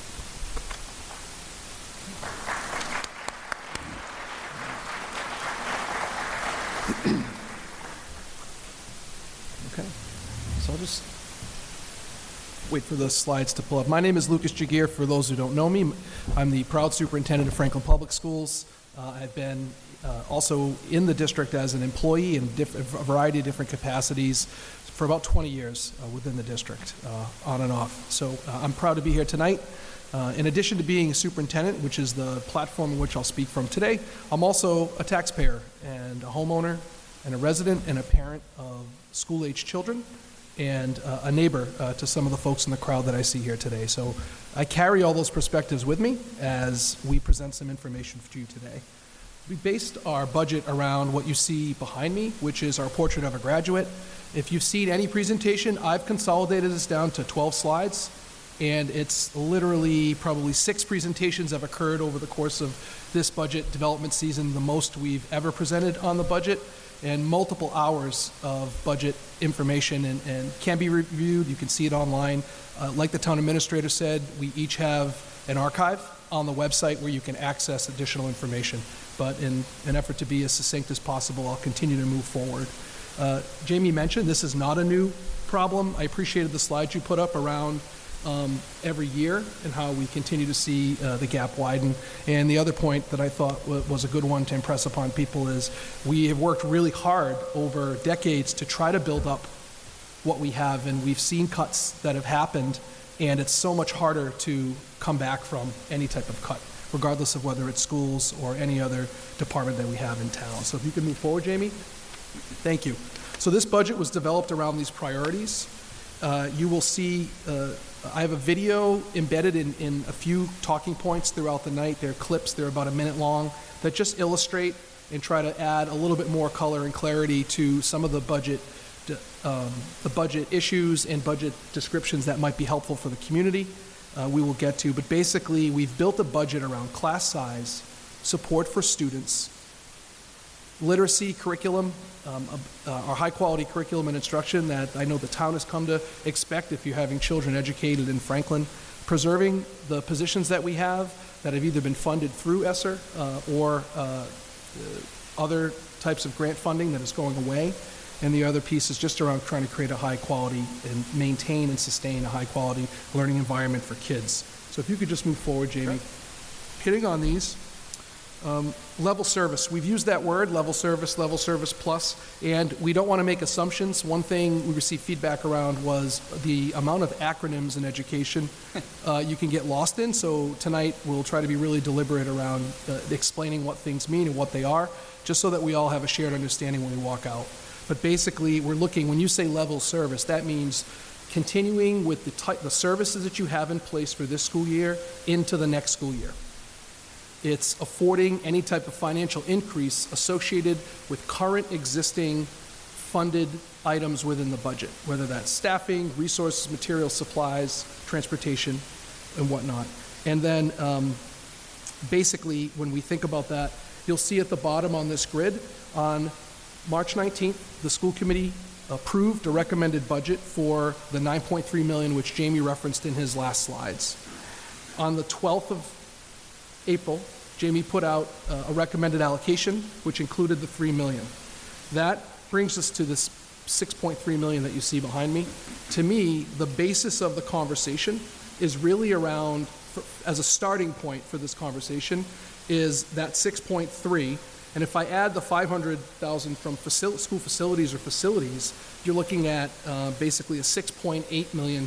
Okay. So I'll just wait for the slides to pull up. My name is Lucas Jagir. For those who don't know me, I'm the proud superintendent of Franklin Public Schools. I've been also in the district as an employee in a variety of different capacities for about 20 years within the district, on and off. So I'm proud to be here tonight. In addition to being a superintendent, which is the platform in which I'll speak from today, I'm also a taxpayer and a homeowner and a resident and a parent of school-age children and a neighbor to some of the folks in the crowd that I see here today. So I carry all those perspectives with me as we present some information to you today. We based our budget around what you see behind me, which is our portrait of a graduate. If you've seen any presentation, I've consolidated this down to 12 slides, and it's literally probably 6 presentations have occurred over the course of this budget development season, the most we've ever presented on the budget, and multiple hours of budget information and can be reviewed. You can see it online. Like the town administrator said, we each have an archive on the website where you can access additional information. But in an effort to be as succinct as possible, I'll continue to move forward. Jamie mentioned this is not a new problem. I appreciated the slide you put up around every year and how we continue to see the gap widen. And the other point that I thought was a good one to impress upon people is we have worked really hard over decades to try to build up what we have, and we've seen cuts that have happened, and it's so much harder to come back from any type of cut, regardless of whether it's schools or any other department that we have in town. So if you could move forward, Jamie. Thank you. So this budget was developed around these priorities. You will see I have a video embedded in a few talking points throughout the night. They're clips, they're about a minute long, that just illustrate and try to add a little bit more color and clarity to some of the budget issues and budget descriptions that might be helpful for the community. We will get to, but basically we've built a budget around class size, support for students, literacy curriculum, our high quality curriculum and instruction that I know the town has come to expect if you're having children educated in Franklin, preserving the positions that we have that have either been funded through ESSER or other types of grant funding that is going away. And the other piece is just around trying to create a high quality and maintain and sustain a high quality learning environment for kids. So if you could just move forward, Jamie. Sure. Hitting on these. Level service. We've used that word, level service plus, and we don't want to make assumptions. One thing we received feedback around was the amount of acronyms in education you can get lost in. So tonight we'll try to be really deliberate around explaining what things mean and what they are, just so that we all have a shared understanding when we walk out. But basically, we're looking, when you say level service, that means continuing with the services that you have in place for this school year into the next school year. It's affording any type of financial increase associated with current existing funded items within the budget, whether that's staffing, resources, materials, supplies, transportation, and whatnot. And then basically, when we think about that, you'll see at the bottom on this grid, on March 19th, the school committee approved a recommended budget for the $9.3 million, which Jamie referenced in his last slides. On the 12th of April, Jamie put out a recommended allocation, which included the $3 million. That brings us to this $6.3 million that you see behind me. To me, the basis of the conversation is really around, as a starting point for this conversation, is that 6.3. And if I add the $500,000 from school facilities or facilities, you're looking at basically a $6.8 million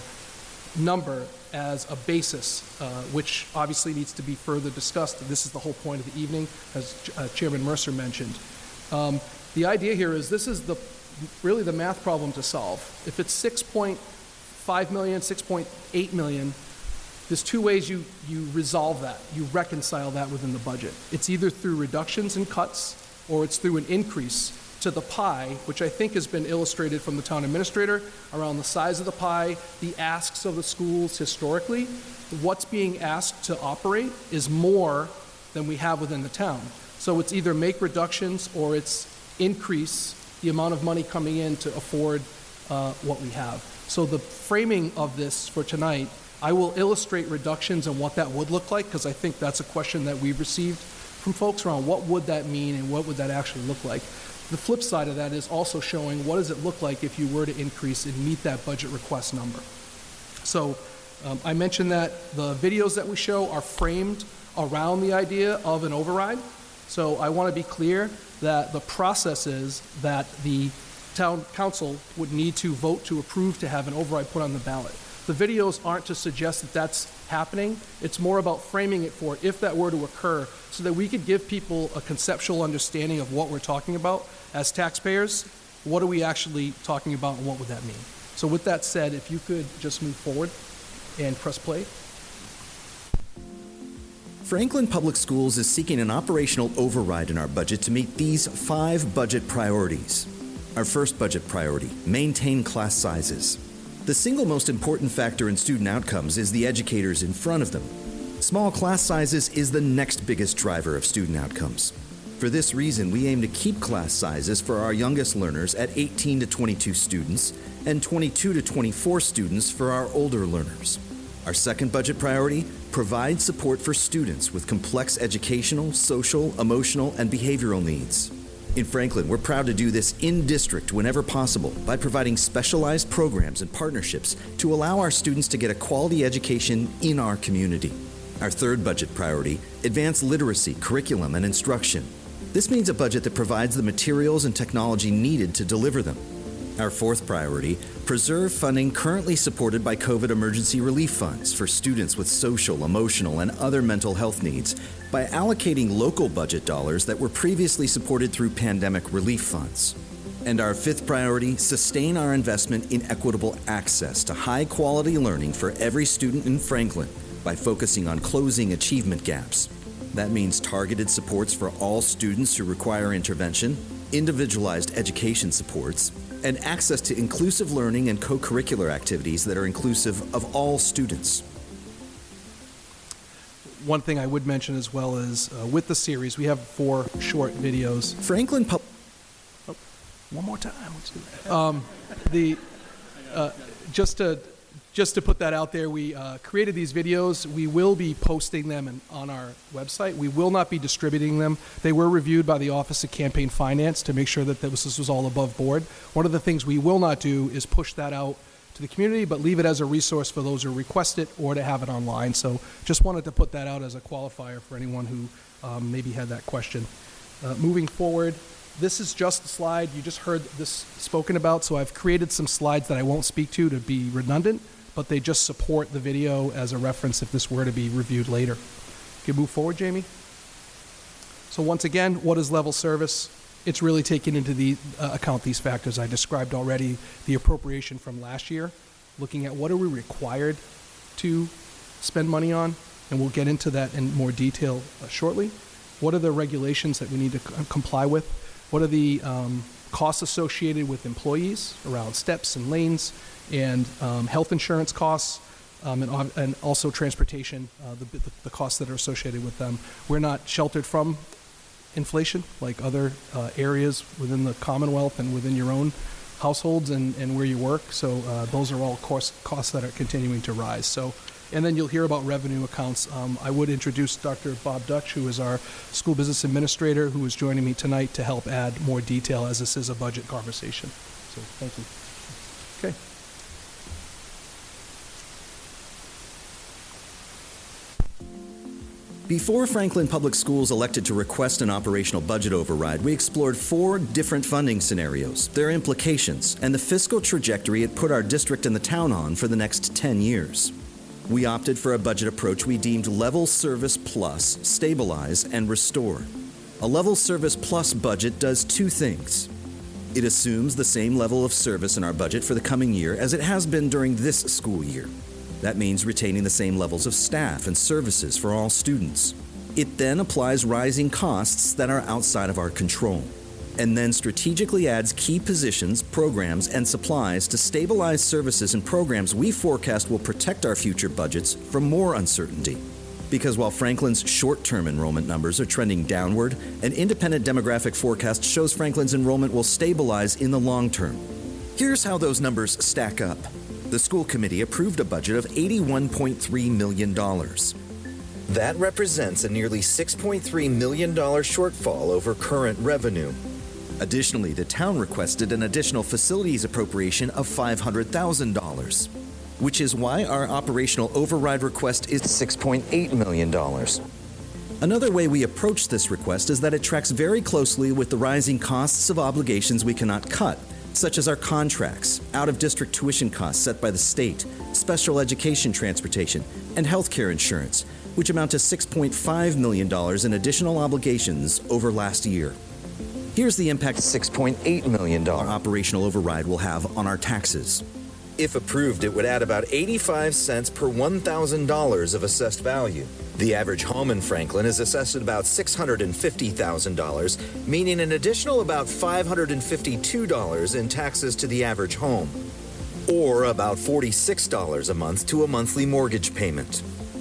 number as a basis, which obviously needs to be further discussed. This is the whole point of the evening, as Chairman Mercer mentioned. The idea here is this is really the math problem to solve. If it's 6.5 million, 6.8 million, there's two ways you resolve that, you reconcile that within the budget. It's either through reductions and cuts, or it's through an increase to the pie, which I think has been illustrated from the town administrator around the size of the pie, the asks of the schools historically. What's being asked to operate is more than we have within the town. So it's either make reductions or it's increase the amount of money coming in to afford what we have. So the framing of this for tonight, I will illustrate reductions and what that would look like, because I think that's a question that we've received from folks around what would that mean and what would that actually look like. The flip side of that is also showing what does it look like if you were to increase and meet that budget request number. So I mentioned that the videos that we show are framed around the idea of an override. So I want to be clear that the process is that the town council would need to vote to approve to have an override put on the ballot. The videos aren't to suggest that that's happening. It's more about framing it for if that were to occur so that we could give people a conceptual understanding of what we're talking about as taxpayers. What are we actually talking about and what would that mean? So with that said, if you could just move forward and press play. Franklin Public Schools is seeking an operational override in our budget to meet these 5 budget priorities. Our first budget priority, maintain class sizes. The single most important factor in student outcomes is the educators in front of them. Small class sizes is the next biggest driver of student outcomes. For this reason, we aim to keep class sizes for our youngest learners at 18 to 22 students and 22 to 24 students for our older learners. Our second budget priority, provide support for students with complex educational, social, emotional, and behavioral needs. In Franklin, we're proud to do this in district whenever possible by providing specialized programs and partnerships to allow our students to get a quality education in our community. Our third budget priority, advanced literacy, curriculum, and instruction. This means a budget that provides the materials and technology needed to deliver them. Our fourth priority, preserve funding currently supported by COVID emergency relief funds for students with social, emotional, and other mental health needs by allocating local budget dollars that were previously supported through pandemic relief funds. And our fifth priority, sustain our investment in equitable access to high-quality learning for every student in Franklin by focusing on closing achievement gaps. That means targeted supports for all students who require intervention, individualized education supports, and access to inclusive learning and co-curricular activities that are inclusive of all students. One thing I would mention as well is with the series, we have 4 short videos. Franklin One more time. Just to put that out there, we created these videos. We will be posting them on our website. We will not be distributing them. They were reviewed by the Office of Campaign Finance to make sure that this was all above board. One of the things we will not do is push that out to the community, but leave it as a resource for those who request it or to have it online. So just wanted to put that out as a qualifier for anyone who maybe had that question. Moving forward, this is just a slide. You just heard this spoken about, so I've created some slides that I won't speak to be redundant, but they just support the video as a reference if this were to be reviewed later. You can move forward, Jamie. So once again, what is level service? It's really taking into account these factors I described already, the appropriation from last year, looking at what are we required to spend money on, and we'll get into that in more detail shortly. What are the regulations that we need to comply with? What are the costs associated with employees around steps and lanes, and health insurance costs, and also transportation, the costs that are associated with them. We're not sheltered from inflation like other areas within the Commonwealth and within your own households and where you work. So those are all costs that are continuing to rise. So, and then you'll hear about revenue accounts. I would introduce Dr. Bob Dutch, who is our school business administrator, who is joining me tonight to help add more detail as this is a budget conversation. So thank you. Okay. Before Franklin Public Schools elected to request an operational budget override, we explored 4 different funding scenarios, their implications, and the fiscal trajectory it put our district and the town on for the next 10 years. We opted for a budget approach we deemed Level Service Plus, Stabilize, and Restore. A Level Service Plus budget does 2 things. It assumes the same level of service in our budget for the coming year as it has been during this school year. That means retaining the same levels of staff and services for all students. It then applies rising costs that are outside of our control, and then strategically adds key positions, programs, and supplies to stabilize services and programs we forecast will protect our future budgets from more uncertainty. Because while Franklin's short-term enrollment numbers are trending downward, an independent demographic forecast shows Franklin's enrollment will stabilize in the long term. Here's how those numbers stack up. The school committee approved a budget of $81.3 million. That represents a nearly $6.3 million shortfall over current revenue. Additionally, the town requested an additional facilities appropriation of $500,000, which is why our operational override request is $6.8 million. Another way we approach this request is that it tracks very closely with the rising costs of obligations we cannot cut, such as our contracts, out-of-district tuition costs set by the state, special education transportation, and healthcare insurance, which amount to $6.5 million in additional obligations over last year. Here's the impact $6.8 million operational override will have on our taxes. If approved, it would add about 85 cents per $1,000 of assessed value. The average home in Franklin is assessed at about $650,000, meaning an additional about $552 in taxes to the average home, or about $46 a month to a monthly mortgage payment.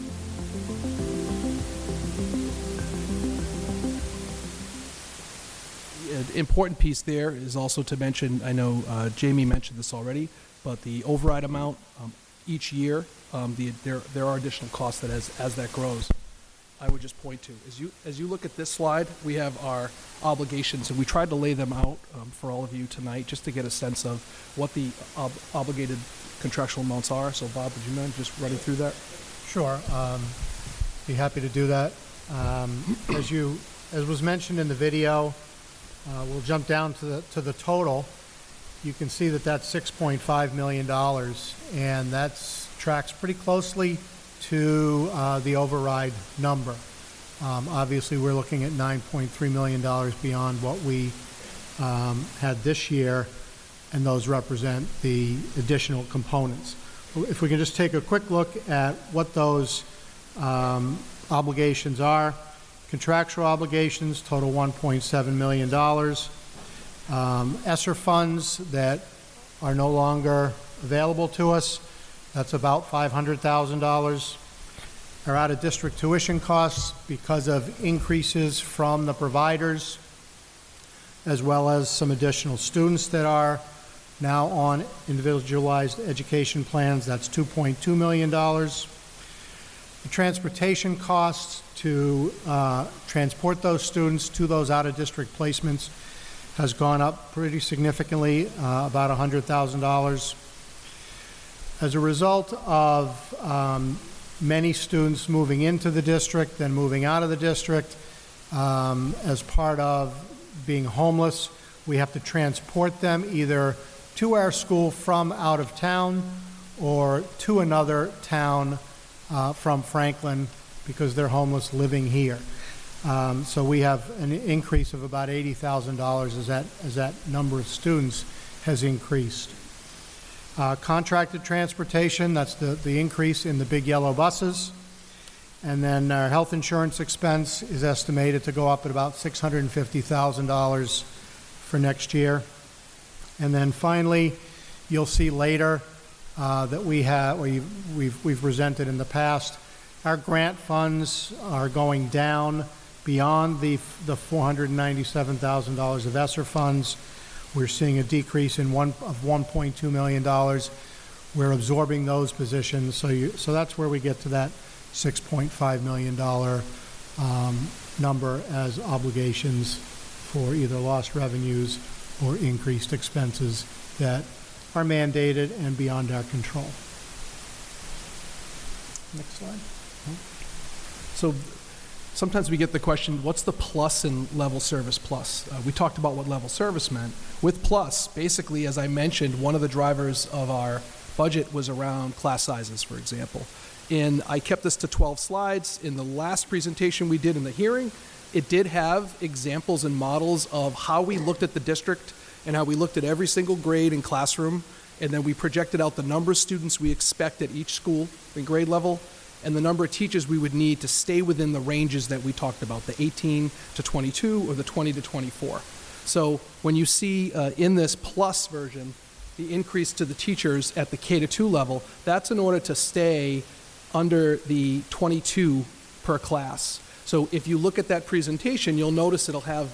An important piece there is also to mention, I know Jamie mentioned this already, but the override amount each year, there are additional costs that as that grows. I would just point to. As you look at this slide, we have our obligations, and we tried to lay them out for all of you tonight just to get a sense of what the obligated contractual amounts are. So Bob, would you mind just running through that? Sure. Be happy to do that. As was mentioned in the video, we'll jump down to the total. You can see that that's $6.5 million, and that tracks pretty closely to the override number. Obviously, we're looking at $9.3 million beyond what we had this year, and those represent the additional components. If we can just take a quick look at what those obligations are. Contractual obligations total $1.7 million. ESSER funds that are no longer available to us, that's about $500,000. Our out-of-district tuition costs, because of increases from the providers, as well as some additional students that are now on individualized education plans, that's $2.2 million. The transportation costs to transport those students to those out-of-district placements has gone up pretty significantly, about $100,000. As a result of many students moving into the district, then moving out of the district, as part of being homeless, we have to transport them either to our school from out of town or to another town from Franklin because they're homeless living here. So we have an increase of about $80,000 as that number of students has increased. Contracted transportation, that's the increase in the big yellow buses. And then our health insurance expense is estimated to go up at about $650,000 for next year. And then finally, you'll see later that we've presented in the past, our grant funds are going down beyond the $497,000 of ESSER funds. We're seeing a decrease of $1.2 million. We're absorbing those positions, so that's where we get to that $6.5 million number as obligations for either lost revenues or increased expenses that are mandated and beyond our control. Next slide. So sometimes we get the question, what's the plus in level service plus? We talked about what level service meant. With plus, basically, as I mentioned, one of the drivers of our budget was around class sizes, for example. And I kept this to 12 slides. In the last presentation we did in the hearing, it did have examples and models of how we looked at the district and how we looked at every single grade and classroom, and then we projected out the number of students we expect at each school in grade level, and the number of teachers we would need to stay within the ranges that we talked about, the 18 to 22 or the 20 to 24. So when you see in this plus version, the increase to the teachers at the K to 2 level, that's in order to stay under the 22 per class. So if you look at that presentation, you'll notice it'll have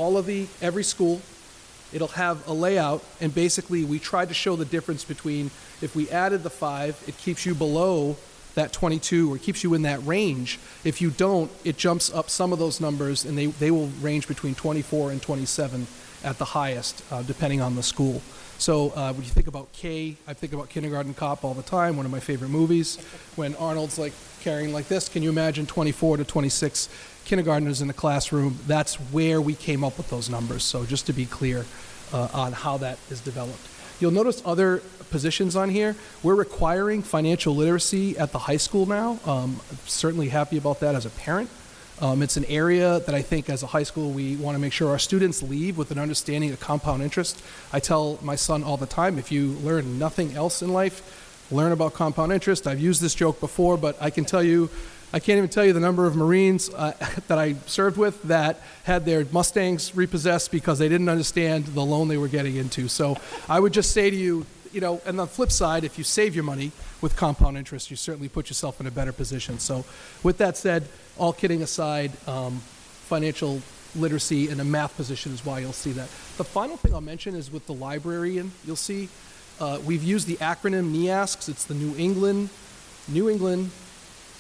every school, it'll have a layout, and basically we tried to show the difference between if we added the 5, it keeps you below that 22 or keeps you in that range. If you don't, it jumps up some of those numbers, and they will range between 24 and 27 at the highest, depending on the school. So when you think about K, I think about Kindergarten Cop all the time, one of my favorite movies. When Arnold's like carrying like this, can you imagine 24 to 26 kindergartners in the classroom? That's where we came up with those numbers. So just to be clear on how that is developed. You'll notice other positions on here. We're requiring financial literacy at the high school now. I'm certainly happy about that as a parent. It's an area that I think as a high school we want to make sure our students leave with an understanding of compound interest. I tell my son all the time, if you learn nothing else in life, learn about compound interest. I've used this joke before, but I can't even tell you the number of Marines that I served with that had their Mustangs repossessed because they didn't understand the loan they were getting into. So I would just say to you, and on the flip side, if you save your money with compound interest, you certainly put yourself in a better position. So with that said, all kidding aside, financial literacy and a math position is why you'll see that. The final thing I'll mention is with the librarian, you'll see we've used the acronym NEASC. It's the New England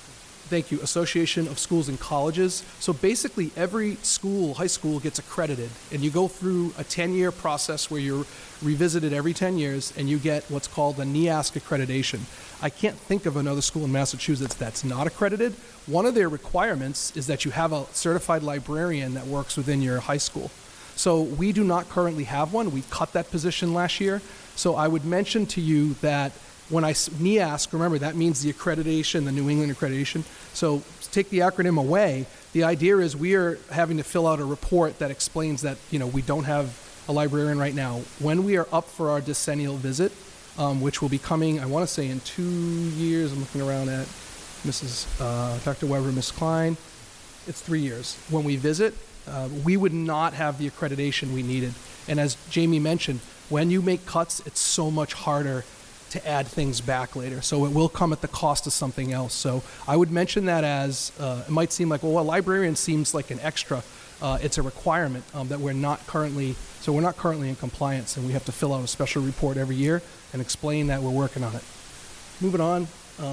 Thank you. Association of Schools and Colleges. So basically every school, high school, gets accredited, and you go through a 10-year process where you're revisited every 10 years, and you get what's called a NEASC accreditation. I can't think of another school in Massachusetts that's not accredited. One of their requirements is that you have a certified librarian that works within your high school. So we do not currently have one. We cut that position last year. So I would mention to you that when NEASC, remember that means the accreditation, the New England accreditation. So take the acronym away. The idea is we are having to fill out a report that explains that, we don't have a librarian right now. When we are up for our decennial visit, which will be coming, I want to say in 2 years, I'm looking around at Dr. Weber, Ms. Klein, it's 3 years. When we visit, we would not have the accreditation we needed. And as Jamie mentioned, when you make cuts, it's so much harder to add things back later. So it will come at the cost of something else. So I would mention that as, it might seem like, well, a librarian seems like an extra. It's a requirement that we're not currently in compliance, and we have to fill out a special report every year and explain that we're working on it. Moving on.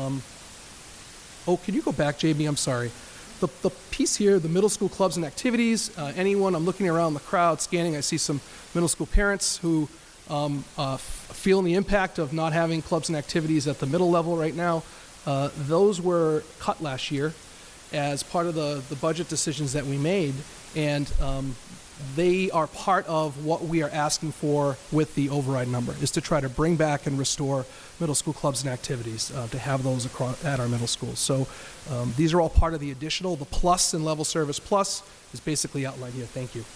Can you go back, JB? I'm sorry. The piece here, the middle school clubs and activities, I'm looking around the crowd, scanning, I see some middle school parents who feeling the impact of not having clubs and activities at the middle level right now. Those were cut last year as part of the budget decisions that we made, and they are part of what we are asking for with the override number, is to try to bring back and restore middle school clubs and activities, to have those at our middle schools. So these are all part of the additional. The plus in Level Service Plus is basically outlined here. Thank you.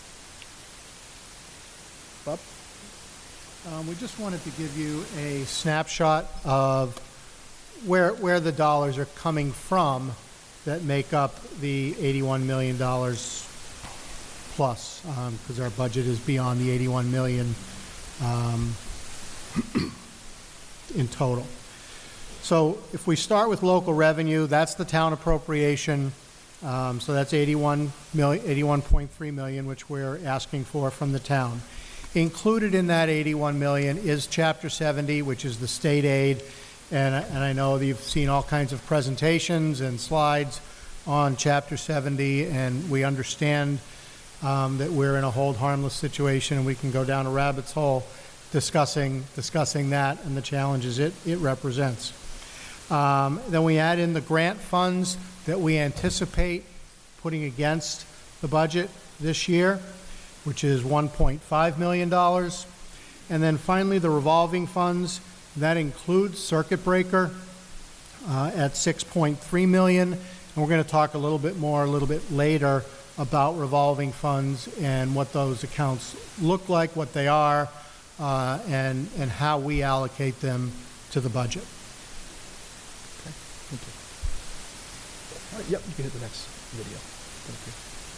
Bob? We just wanted to give you a snapshot of where the dollars are coming from that make up the $81 million plus, because our budget is beyond the $81 million in total. So if we start with local revenue, that's the town appropriation. So that's $81.3 million, which we're asking for from the town. Included in that $81 million is Chapter 70, which is the state aid. And I know that you've seen all kinds of presentations and slides on Chapter 70, and we understand that we're in a hold harmless situation, and we can go down a rabbit's hole discussing that and the challenges it represents. Then we add in the grant funds that we anticipate putting against the budget this year, which is $1.5 million. And then finally, the revolving funds, that includes circuit breaker at $6.3 million. And we're going to talk a little bit later about revolving funds and what those accounts look like, what they are, and how we allocate them to the budget. Okay, thank you. All right, yep, you can hit the next video. Thank you.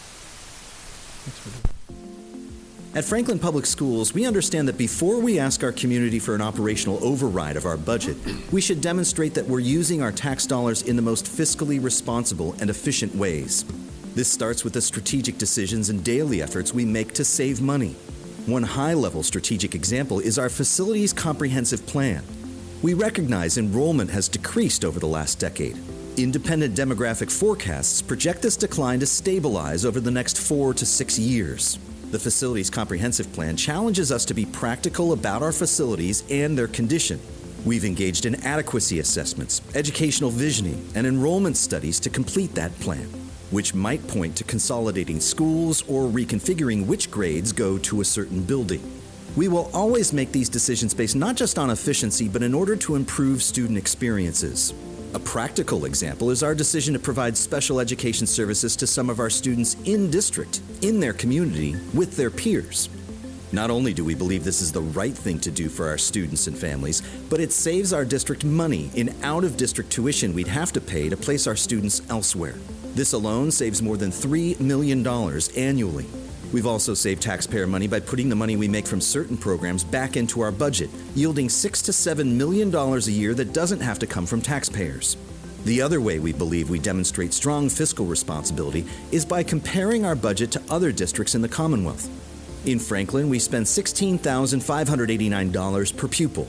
Thanks for doing that. At Franklin Public Schools, we understand that before we ask our community for an operational override of our budget, we should demonstrate that we're using our tax dollars in the most fiscally responsible and efficient ways. This starts with the strategic decisions and daily efforts we make to save money. One high-level strategic example is our Facilities Comprehensive Plan. We recognize enrollment has decreased over the last decade. Independent demographic forecasts project this decline to stabilize over the next 4 to 6 years. The Facilities Comprehensive Plan challenges us to be practical about our facilities and their condition. We've engaged in adequacy assessments, educational visioning, and enrollment studies to complete that plan, which might point to consolidating schools or reconfiguring which grades go to a certain building. We will always make these decisions based not just on efficiency, but in order to improve student experiences. A practical example is our decision to provide special education services to some of our students in district, in their community, with their peers. Not only do we believe this is the right thing to do for our students and families, but it saves our district money in out-of-district tuition we'd have to pay to place our students elsewhere. This alone saves more than $3 million annually. We've also saved taxpayer money by putting the money we make from certain programs back into our budget, yielding $6 to $7 million a year that doesn't have to come from taxpayers. The other way we believe we demonstrate strong fiscal responsibility is by comparing our budget to other districts in the Commonwealth. In Franklin, we spend $16,589 per pupil.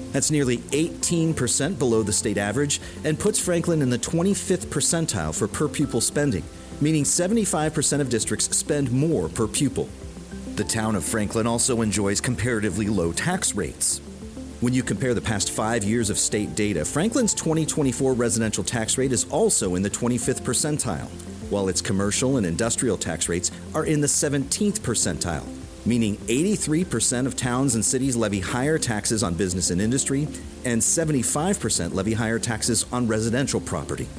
That's nearly 18% below the state average and puts Franklin in the 25th percentile for per pupil spending, meaning 75% of districts spend more per pupil. The town of Franklin also enjoys comparatively low tax rates. When you compare the past 5 years of state data, Franklin's 2024 residential tax rate is also in the 25th percentile, while its commercial and industrial tax rates are in the 17th percentile, meaning 83% of towns and cities levy higher taxes on business and industry, and 75% levy higher taxes on residential property.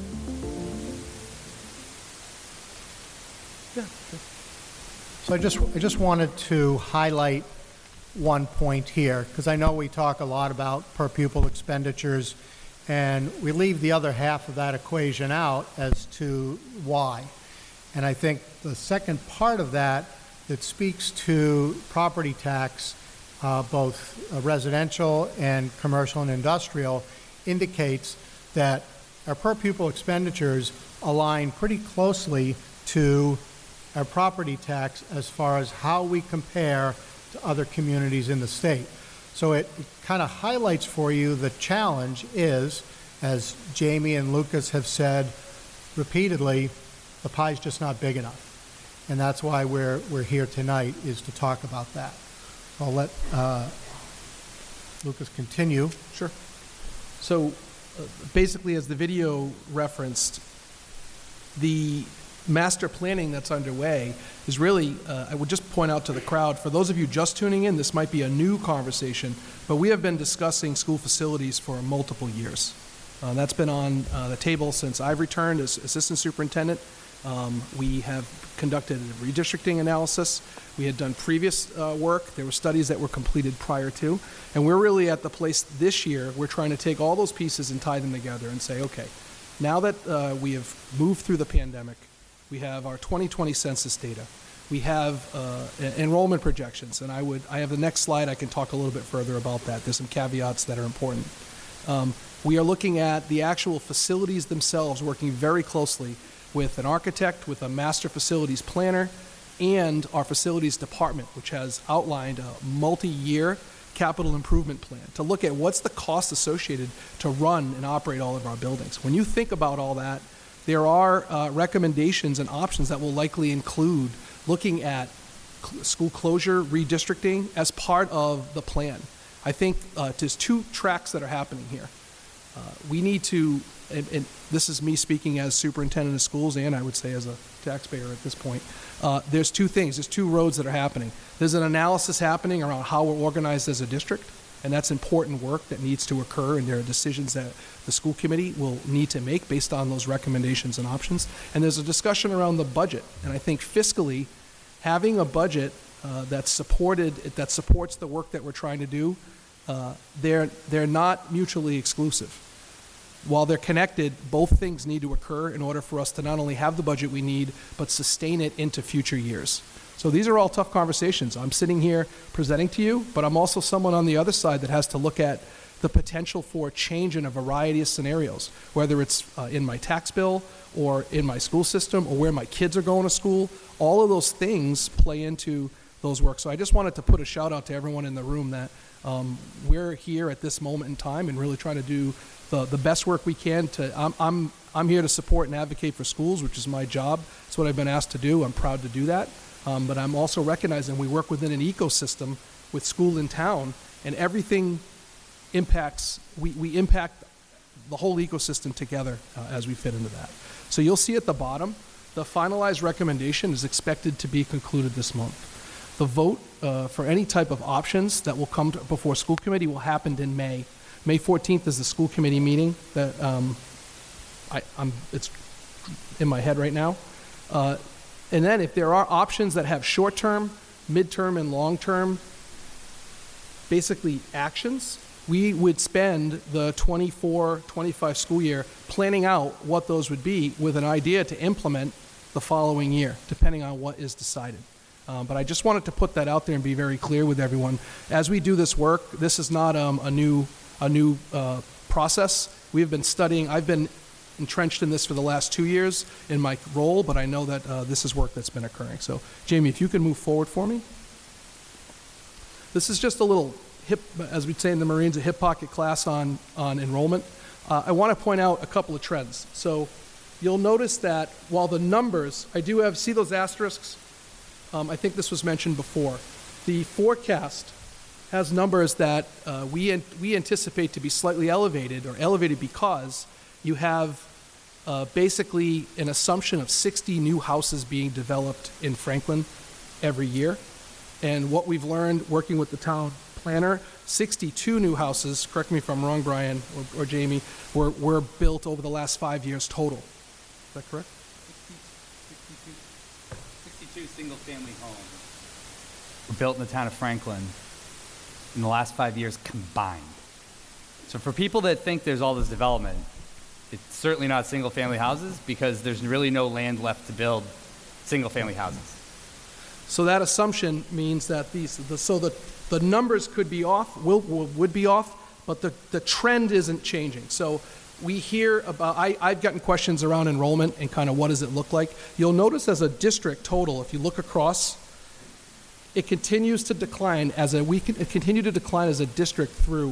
So I just wanted to highlight one point here, because I know we talk a lot about per pupil expenditures, and we leave the other half of that equation out as to why. And I think the second part of that speaks to property tax, both residential and commercial and industrial, indicates that our per pupil expenditures align pretty closely to our property tax as far as how we compare to other communities in the state. So it kind of highlights for you the challenge is, as Jamie and Lucas have said repeatedly, the pie's just not big enough. And that's why we're here tonight, is to talk about that. I'll let Lucas continue. Sure. So basically, as the video referenced, the master planning that's underway is really, I would just point out to the crowd, for those of you just tuning in, this might be a new conversation, but we have been discussing school facilities for multiple years. That's been on the table since I've returned as assistant superintendent. We have conducted a redistricting analysis. We had done previous work. There were studies that were completed prior to, and we're really at the place this year, we're trying to take all those pieces and tie them together and say, okay, now that we have moved through the pandemic, we have our 2020 census data. We have enrollment projections, and I have the next slide. I can talk a little bit further about that. There's some caveats that are important. We are looking at the actual facilities themselves, working very closely with an architect, with a master facilities planner, and our facilities department, which has outlined a multi-year capital improvement plan to look at what's the cost associated to run and operate all of our buildings. When you think about all that, there are recommendations and options that will likely include looking at school closure, redistricting as part of the plan. I think there's two tracks that are happening here. We need to, and this is me speaking as superintendent of schools and I would say as a taxpayer at this point, there's two things, there's two roads that are happening. There's an analysis happening around how we're organized as a district, and that's important work that needs to occur, and there are decisions that the school committee will need to make based on those recommendations and options. And there's a discussion around the budget, and I think fiscally, having a budget that supports the work that we're trying to do, they're not mutually exclusive. While they're connected, both things need to occur in order for us to not only have the budget we need, but sustain it into future years. So these are all tough conversations. I'm sitting here presenting to you, but I'm also someone on the other side that has to look at the potential for change in a variety of scenarios, whether it's in my tax bill or in my school system or where my kids are going to school. All of those things play into those work. So I just wanted to put a shout out to everyone in the room that we're here at this moment in time and really trying to do the best work we can. I'm here to support and advocate for schools, which is my job. It's what I've been asked to do. I'm proud to do that. But I'm also recognizing we work within an ecosystem with school in town, and everything impacts, we impact the whole ecosystem together as we fit into that. So you'll see at the bottom, the finalized recommendation is expected to be concluded this month. The vote for any type of options that will come before school committee will happen in May. May 14th is the school committee meeting that it's in my head right now. And then if there are options that have short-term, mid-term, and long-term, basically actions, we would spend the 24-25 school year planning out what those would be with an idea to implement the following year, depending on what is decided. But I just wanted to put that out there and be very clear with everyone. As we do this work, this is not a new process. We've been studying, I've been entrenched in this for the last 2 years in my role, but I know that this is work that's been occurring. So, Jamie, if you can move forward for me. This is just a little as we'd say in the Marines, a hip pocket class on enrollment. I want to point out a couple of trends. So you'll notice that while the numbers, see those asterisks? I think this was mentioned before. The forecast has numbers that we anticipate to be slightly elevated, or elevated because you have basically an assumption of 60 new houses being developed in Franklin every year. And what we've learned working with the town planner, 62 new houses, correct me if I'm wrong, Brian or Jamie, were built over the last 5 years total. Is that correct? 62 single-family homes were built in the town of Franklin in the last 5 years combined. So for people that think there's all this development, it's certainly not single-family houses because there's really no land left to build single-family houses. So that assumption means that the numbers could be off, would be off, but the trend isn't changing. So we hear about, I've gotten questions around enrollment and kind of what does it look like. You'll notice as a district total, if you look across, it continues to decline it continue to decline as a district through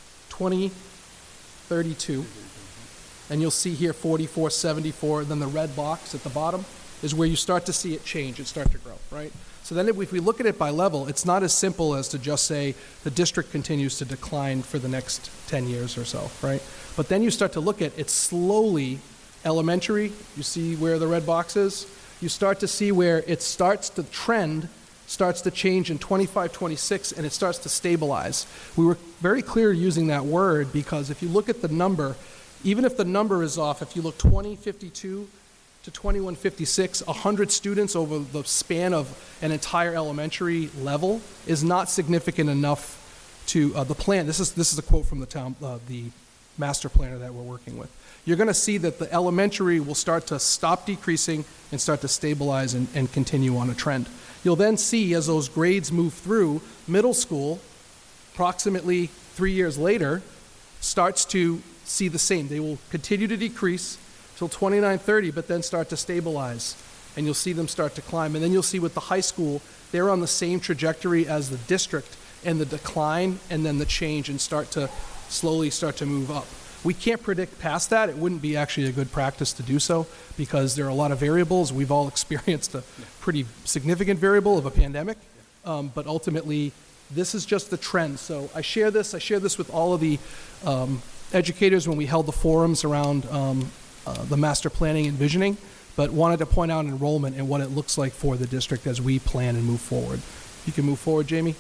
2032. And you'll see here 44, 74, and then the red box at the bottom is where you start to see it change and start to grow, right? So then if we look at it by level, it's not as simple as to just say the district continues to decline for the next 10 years or so, right? But then you start to look at it slowly. Elementary, you see where the red box is? You start to see where it starts to trend, starts to change in 25, 26, and it starts to stabilize. We were very clear using that word because if you look at the number, even if the number is off, if you look 2052 to 2156, 100 students over the span of an entire elementary level is not significant enough to the plan. This is a quote from the town, the master planner that we're working with. You're going to see that the elementary will start to stop decreasing and start to stabilize and continue on a trend. You'll then see as those grades move through, middle school, approximately 3 years later, starts to see the same. They will continue to decrease till 29-30, but then start to stabilize. And you'll see them start to climb. And then you'll see with the high school, they're on the same trajectory as the district, and the decline and then the change and slowly start to move up. We can't predict past that. It wouldn't be actually a good practice to do so because there are a lot of variables. We've all experienced a pretty significant variable of a pandemic, but ultimately this is just the trend. So I share this with all of the educators when we held the forums around the master planning and visioning, but wanted to point out enrollment and what it looks like for the district as we plan and move forward. You can move forward, Jamie.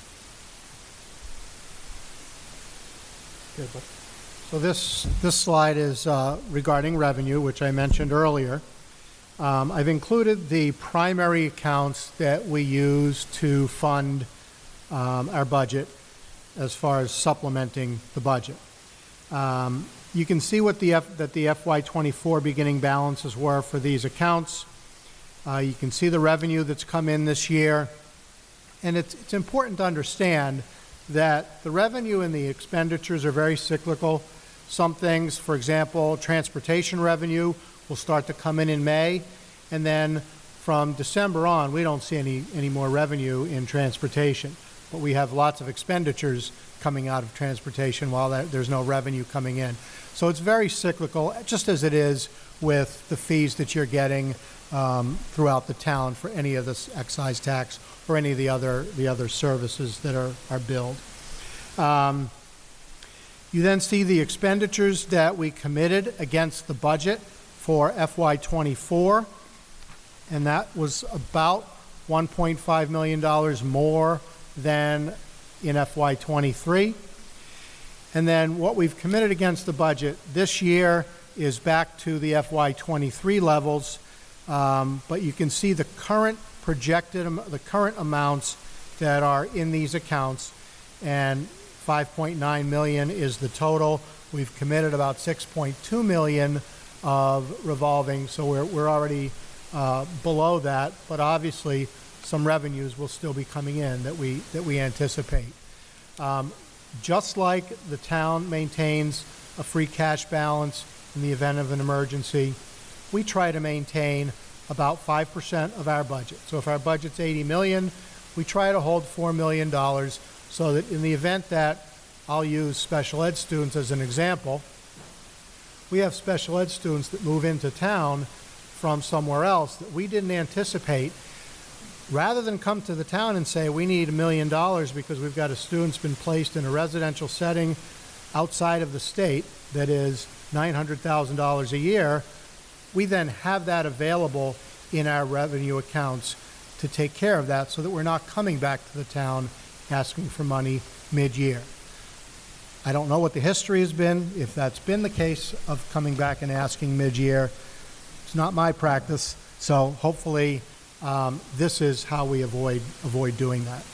Good. So this slide is regarding revenue, which I mentioned earlier. I've included the primary accounts that we use to fund our budget as far as supplementing the budget. You can see what the FY24 beginning balances were for these accounts. You can see the revenue that's come in this year. And it's important to understand that the revenue and the expenditures are very cyclical. Some things, for example, transportation revenue will start to come in May, and then from December on, we don't see any more revenue in transportation. But we have lots of expenditures coming out of transportation while there's no revenue coming in. So it's very cyclical, just as it is with the fees that you're getting throughout the town for any of this excise tax or any of the other services that are billed. You then see the expenditures that we committed against the budget for FY24, and that was about $1.5 million more than in FY23. And then what we've committed against the budget this year is back to the FY23 levels, but you can see the current amounts that are in these accounts, and 5.9 million is the total. We've committed about 6.2 million of revolving, so we're already below that, but obviously some revenues will still be coming in that we anticipate. Just like the town maintains a free cash balance in the event of an emergency, we try to maintain about 5% of our budget. So if our budget's $80 million, we try to hold $4 million so that in the event that, I'll use special ed students as an example, we have special ed students that move into town from somewhere else that we didn't anticipate. Rather than come to the town and say, we need $1 million because we've got a student's been placed in a residential setting outside of the state that is $900,000 a year, we then have that available in our revenue accounts to take care of that so that we're not coming back to the town asking for money mid-year. I don't know what the history has been, if that's been the case of coming back and asking mid-year. It's not my practice, so hopefully this is how we avoid doing that.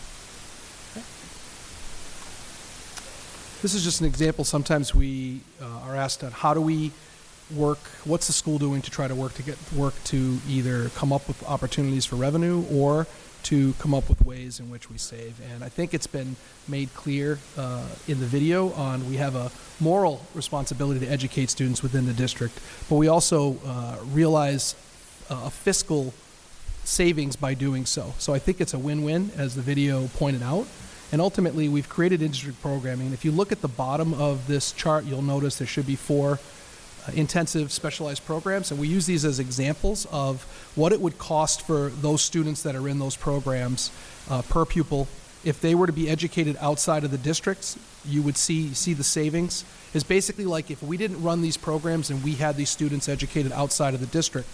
This is just an example. Sometimes we are asked on how do we work, what's the school doing to try to work to either come up with opportunities for revenue or to come up with ways in which we save. And I think it's been made clear in the video on we have a moral responsibility to educate students within the district, but we also realize a fiscal savings by doing so. So I think it's a win-win, as the video pointed out. And ultimately, we've created in-district programming. And if you look at the bottom of this chart, you'll notice there should be 4 intensive specialized programs, and we use these as examples of what it would cost for those students that are in those programs per pupil. If they were to be educated outside of the districts, you would see the savings. It's basically like if we didn't run these programs and we had these students educated outside of the district,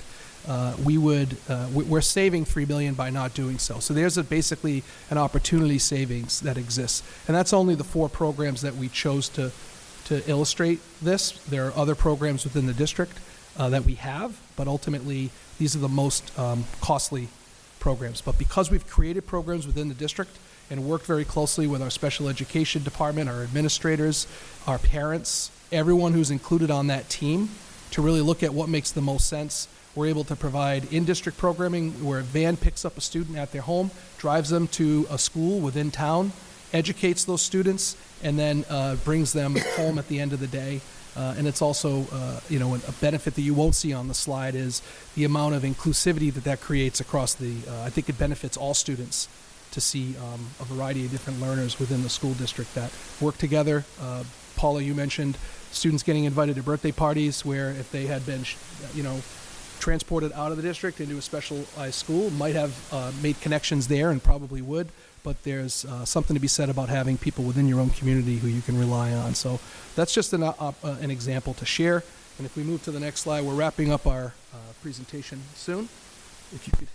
we're saving $3 million by not doing so. So there's basically an opportunity savings that exists, and that's only the 4 programs that we chose to illustrate this. There are other programs within the district that we have, but ultimately these are the most costly programs. But because we've created programs within the district and worked very closely with our special education department, our administrators, our parents, everyone who's included on that team to really look at what makes the most sense, we're able to provide in-district programming where a van picks up a student at their home, drives them to a school within town, educates those students, and then brings them home at the end of the day. And it's also, a benefit that you won't see on the slide is the amount of inclusivity that creates across I think it benefits all students to see a variety of different learners within the school district that work together. Paula, you mentioned students getting invited to birthday parties where if they had been, transported out of the district into a specialized school, might have made connections there and probably would. But there's something to be said about having people within your own community who you can rely on. So that's just an example to share. And if we move to the next slide, we're wrapping up our presentation soon. If you could.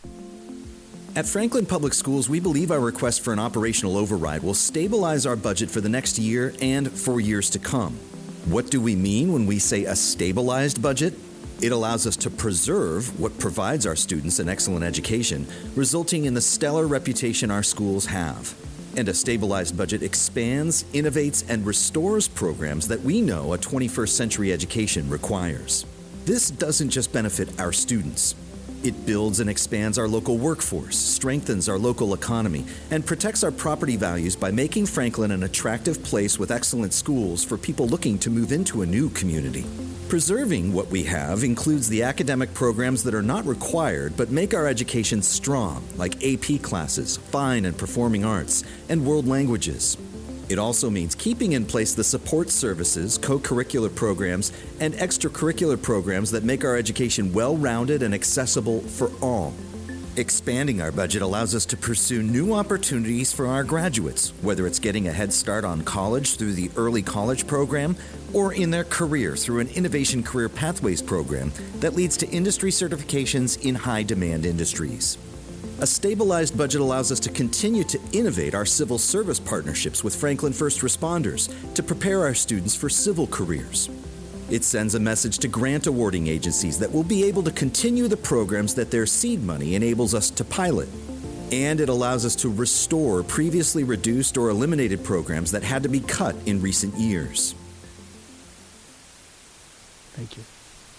At Franklin Public Schools, we believe our request for an operational override will stabilize our budget for the next year and for years to come. What do we mean when we say a stabilized budget? It allows us to preserve what provides our students an excellent education, resulting in the stellar reputation our schools have. And a stabilized budget expands, innovates, and restores programs that we know a 21st century education requires. This doesn't just benefit our students. It builds and expands our local workforce, strengthens our local economy, and protects our property values by making Franklin an attractive place with excellent schools for people looking to move into a new community. Preserving what we have includes the academic programs that are not required but make our education strong, like AP classes, fine and performing arts, and world languages. It also means keeping in place the support services, co-curricular programs, and extracurricular programs that make our education well-rounded and accessible for all. Expanding our budget allows us to pursue new opportunities for our graduates, whether it's getting a head start on college through the Early College program or in their career through an Innovation Career Pathways program that leads to industry certifications in high-demand industries. A stabilized budget allows us to continue to innovate our civil service partnerships with Franklin First Responders to prepare our students for civil careers. It sends a message to grant awarding agencies that will be able to continue the programs that their seed money enables us to pilot. And it allows us to restore previously reduced or eliminated programs that had to be cut in recent years. Thank you.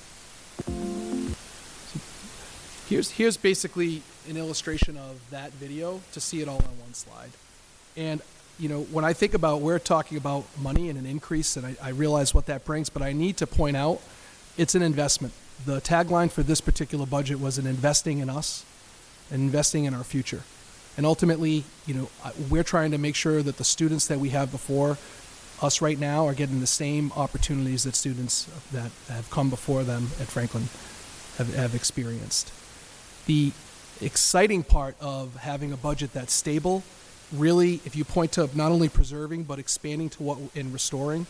Here's basically an illustration of that video to see it all on one slide. And when I think about, we're talking about money and an increase, and I realize what that brings, but I need to point out it's an investment. The tagline for this particular budget was an investing in us and investing in our future. And ultimately, we're trying to make sure that the students that we have before us right now are getting the same opportunities that students that have come before them at Franklin have experienced. The exciting part of having a budget that's stable, really, if you point to not only preserving but expanding to what in restoring,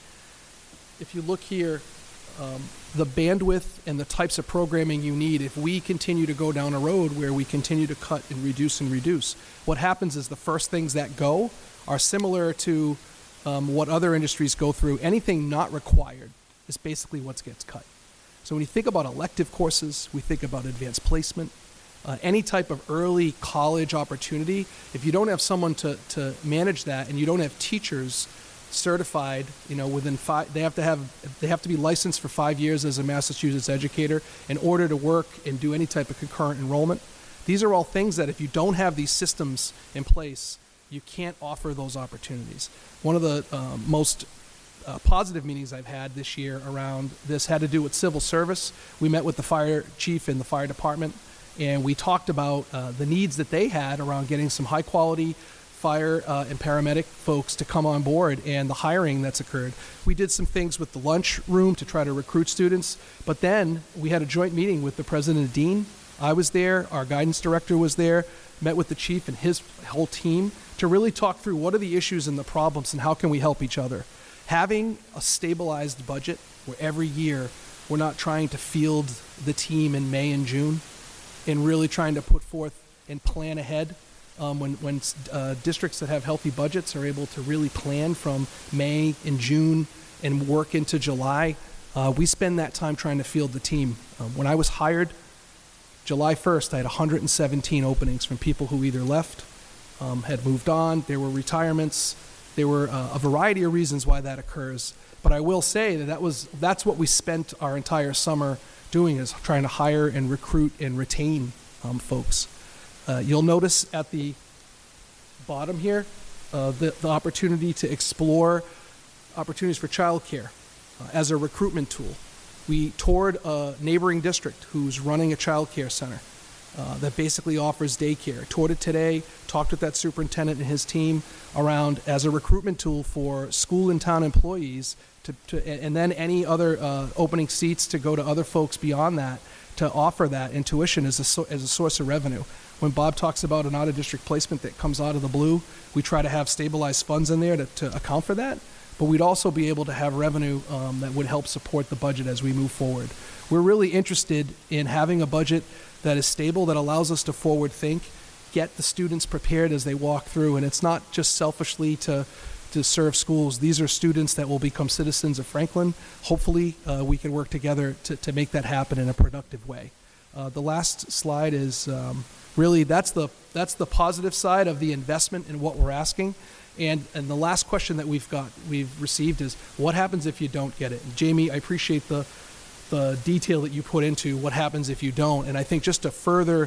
if you look here, the bandwidth and the types of programming you need, if we continue to go down a road where we continue to cut and reduce, what happens is the first things that go are similar to what other industries go through. Anything not required is basically what gets cut. So when you think about elective courses, we think about advanced placement, any type of early college opportunity. If you don't have someone to manage that, and you don't have teachers certified, within they have to be licensed for 5 years as a Massachusetts educator in order to work and do any type of concurrent enrollment. These are all things that if you don't have these systems in place, you can't offer those opportunities. One of the most positive meetings I've had this year around this had to do with civil service. We met with the fire chief in the fire department, and we talked about the needs that they had around getting some high quality fire and paramedic folks to come on board and the hiring that's occurred. We did some things with the lunch room to try to recruit students, but then we had a joint meeting with the president and dean. I was there, our guidance director was there, met with the chief and his whole team to really talk through what are the issues and the problems and how can we help each other. Having a stabilized budget where every year we're not trying to field the team in May and June and really trying to put forth and plan ahead. When districts that have healthy budgets are able to really plan from May and June and work into July, we spend that time trying to field the team. When I was hired, July 1st, I had 117 openings from people who either left, had moved on, there were retirements, there were a variety of reasons why that occurs. But I will say that's what we spent our entire summer doing, is trying to hire and recruit and retain folks. You'll notice at the bottom here the opportunity to explore opportunities for childcare as a recruitment tool. We toured a neighboring district who's running a childcare center that basically offers daycare. Toured it today, talked with that superintendent and his team around as a recruitment tool for school and town employees and then any other opening seats to go to other folks beyond that to offer that in tuition as a source of revenue. When Bob talks about an out-of-district placement that comes out of the blue, we try to have stabilized funds in there to account for that, but we'd also be able to have revenue that would help support the budget as we move forward. We're really interested in having a budget that is stable, that allows us to forward think, get the students prepared as they walk through, and it's not just selfishly to serve schools. These are students that will become citizens of Franklin. Hopefully, we can work together to make that happen in a productive way. The last slide is really that's the positive side of the investment in what we're asking. And the last question that we've received is, what happens if you don't get it? And Jamie, I appreciate the detail that you put into what happens if you don't. And I think just to further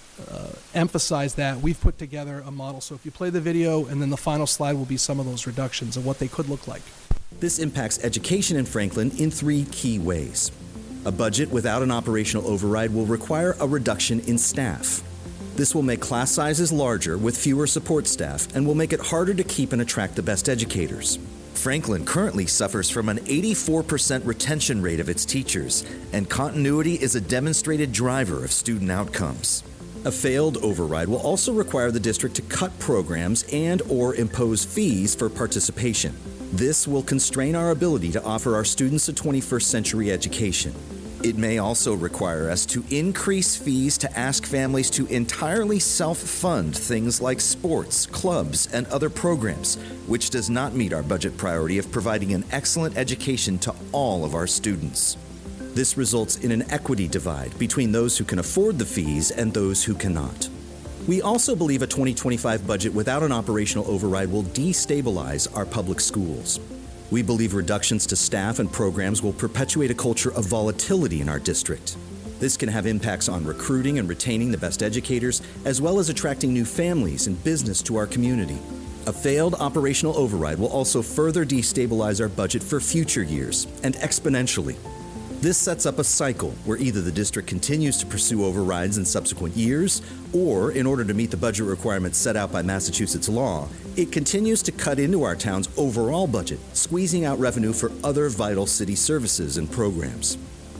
emphasize that, we've put together a model. So if you play the video, and then the final slide will be some of those reductions and what they could look like. This impacts education in Franklin in 3 key ways. A budget without an operational override will require a reduction in staff. This will make class sizes larger with fewer support staff and will make it harder to keep and attract the best educators. Franklin currently suffers from an 84% retention rate of its teachers, and continuity is a demonstrated driver of student outcomes. A failed override will also require the district to cut programs and/or impose fees for participation. This will constrain our ability to offer our students a 21st century education. It may also require us to increase fees to ask families to entirely self-fund things like sports, clubs, and other programs, which does not meet our budget priority of providing an excellent education to all of our students. This results in an equity divide between those who can afford the fees and those who cannot. We also believe a 2025 budget without an operational override will destabilize our public schools. We believe reductions to staff and programs will perpetuate a culture of volatility in our district. This can have impacts on recruiting and retaining the best educators, as well as attracting new families and business to our community. A failed operational override will also further destabilize our budget for future years, and exponentially. This sets up a cycle where either the district continues to pursue overrides in subsequent years, or in order to meet the budget requirements set out by Massachusetts law, it continues to cut into our town's overall budget, squeezing out revenue for other vital city services and programs.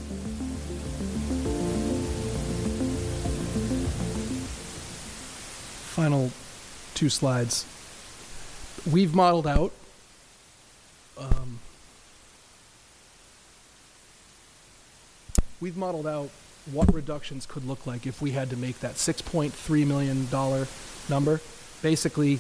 Final 2 slides. We've modeled out what reductions could look like if we had to make that $6.3 million number. Basically,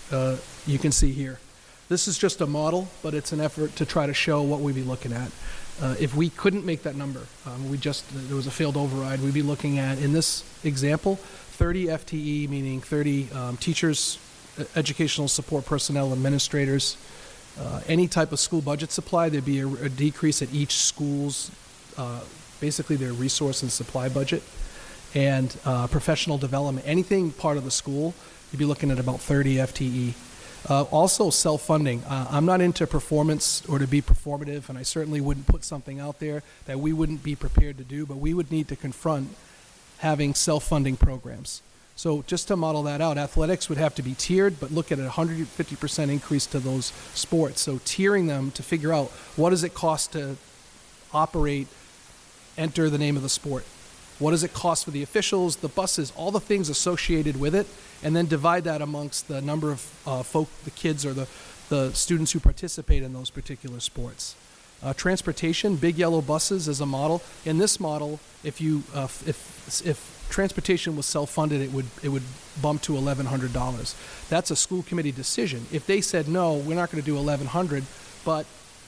you can see here. This is just a model, but it's an effort to try to show what we'd be looking at. If we couldn't make that number, there was a failed override, we'd be looking at, in this example, 30 FTE, meaning 30 teachers, educational support personnel, administrators. Any type of school budget supply, there'd be a decrease at each school's, basically their resource and supply budget. And professional development, anything part of the school, you'd be looking at about 30 FTE. Also self-funding. I'm not into performance or to be performative, and I certainly wouldn't put something out there that we wouldn't be prepared to do, but we would need to confront having self-funding programs. So just to model that out, athletics would have to be tiered, but look at a 150% increase to those sports. So tiering them to figure out what does it cost to operate, enter the name of the sport. What does it cost for the officials, the buses, all the things associated with it, and then divide that amongst the number of the kids or the students who participate in those particular sports. Transportation, big yellow buses as a model. In this model, if transportation was self-funded, it would bump to $1,100. That's a school committee decision. If they said, no, we're not going to do $1,100, but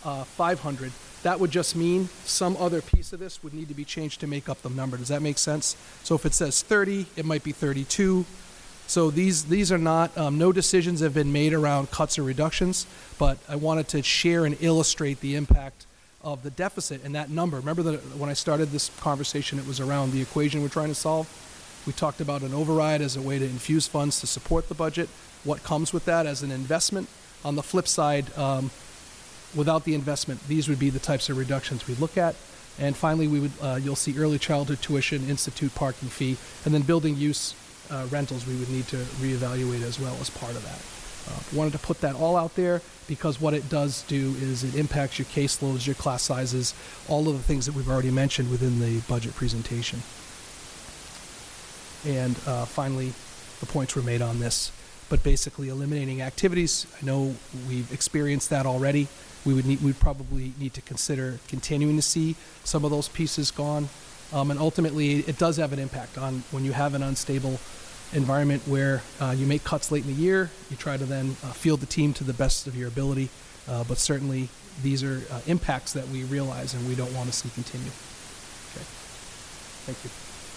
$500, that would just mean some other piece of this would need to be changed to make up the number. Does that make sense? So if it says 30, it might be 32. So these are not, no decisions have been made around cuts or reductions, but I wanted to share and illustrate the impact of the deficit and that number. Remember that when I started this conversation, it was around the equation we're trying to solve. We talked about an override as a way to infuse funds to support the budget, what comes with that as an investment. On the flip side, without the investment, these would be the types of reductions we look at. And finally, we would you'll see early childhood tuition, institute parking fee, and then building use rentals we would need to reevaluate as well as part of that. Wanted to put that all out there because what it does do is it impacts your caseloads, your class sizes, all of the things that we've already mentioned within the budget presentation. And finally, the points were made on this, but basically eliminating activities. I know we've experienced that already. We'd probably need to consider continuing to see some of those pieces gone. And ultimately, it does have an impact on when you have an unstable environment where you make cuts late in the year, you try to then field the team to the best of your ability. But certainly, these are impacts that we realize and we don't want to see continue. Okay. Thank you.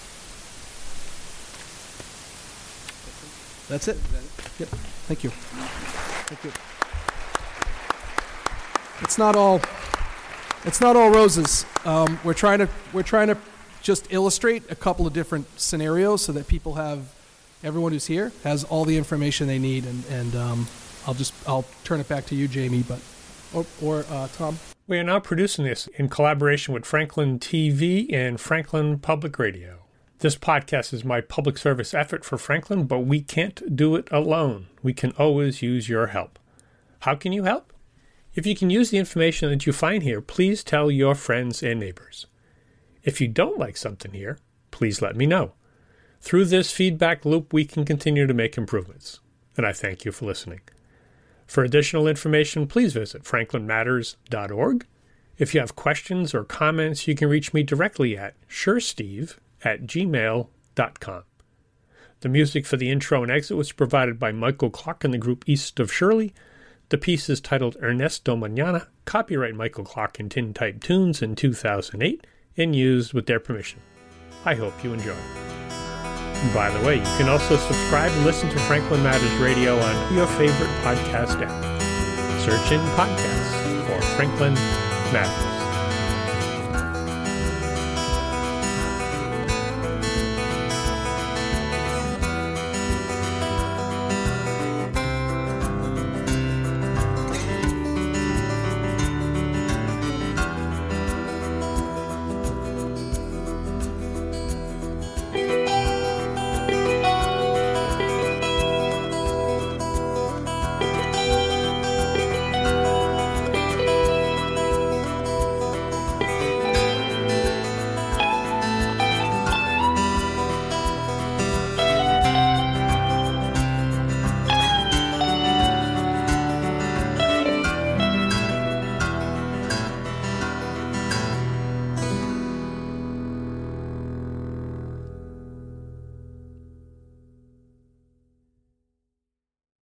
That's it. Yep. Thank you. Thank you. It's not all roses. We're trying to just illustrate a couple of different scenarios so that everyone who's here has all the information they need. And I'll turn it back to you, Jamie, or Tom. We are now producing this in collaboration with Franklin TV and Franklin Public Radio. This podcast is my public service effort for Franklin, but we can't do it alone. We can always use your help. How can you help? If you can use the information that you find here, please tell your friends and neighbors. If you don't like something here, please let me know. Through this feedback loop, we can continue to make improvements. And I thank you for listening. For additional information, please visit franklinmatters.org. If you have questions or comments, you can reach me directly at suresteve@gmail.com. The music for the intro and exit was provided by Michael Clark and the group East of Shirley. The piece is titled Ernesto Mañana, copyright Michael Clark and Tintype Tunes in 2008, and used with their permission. I hope you enjoy. And by the way, you can also subscribe and listen to Franklin Matters Radio on your favorite podcast app. Search in podcasts for Franklin Matters.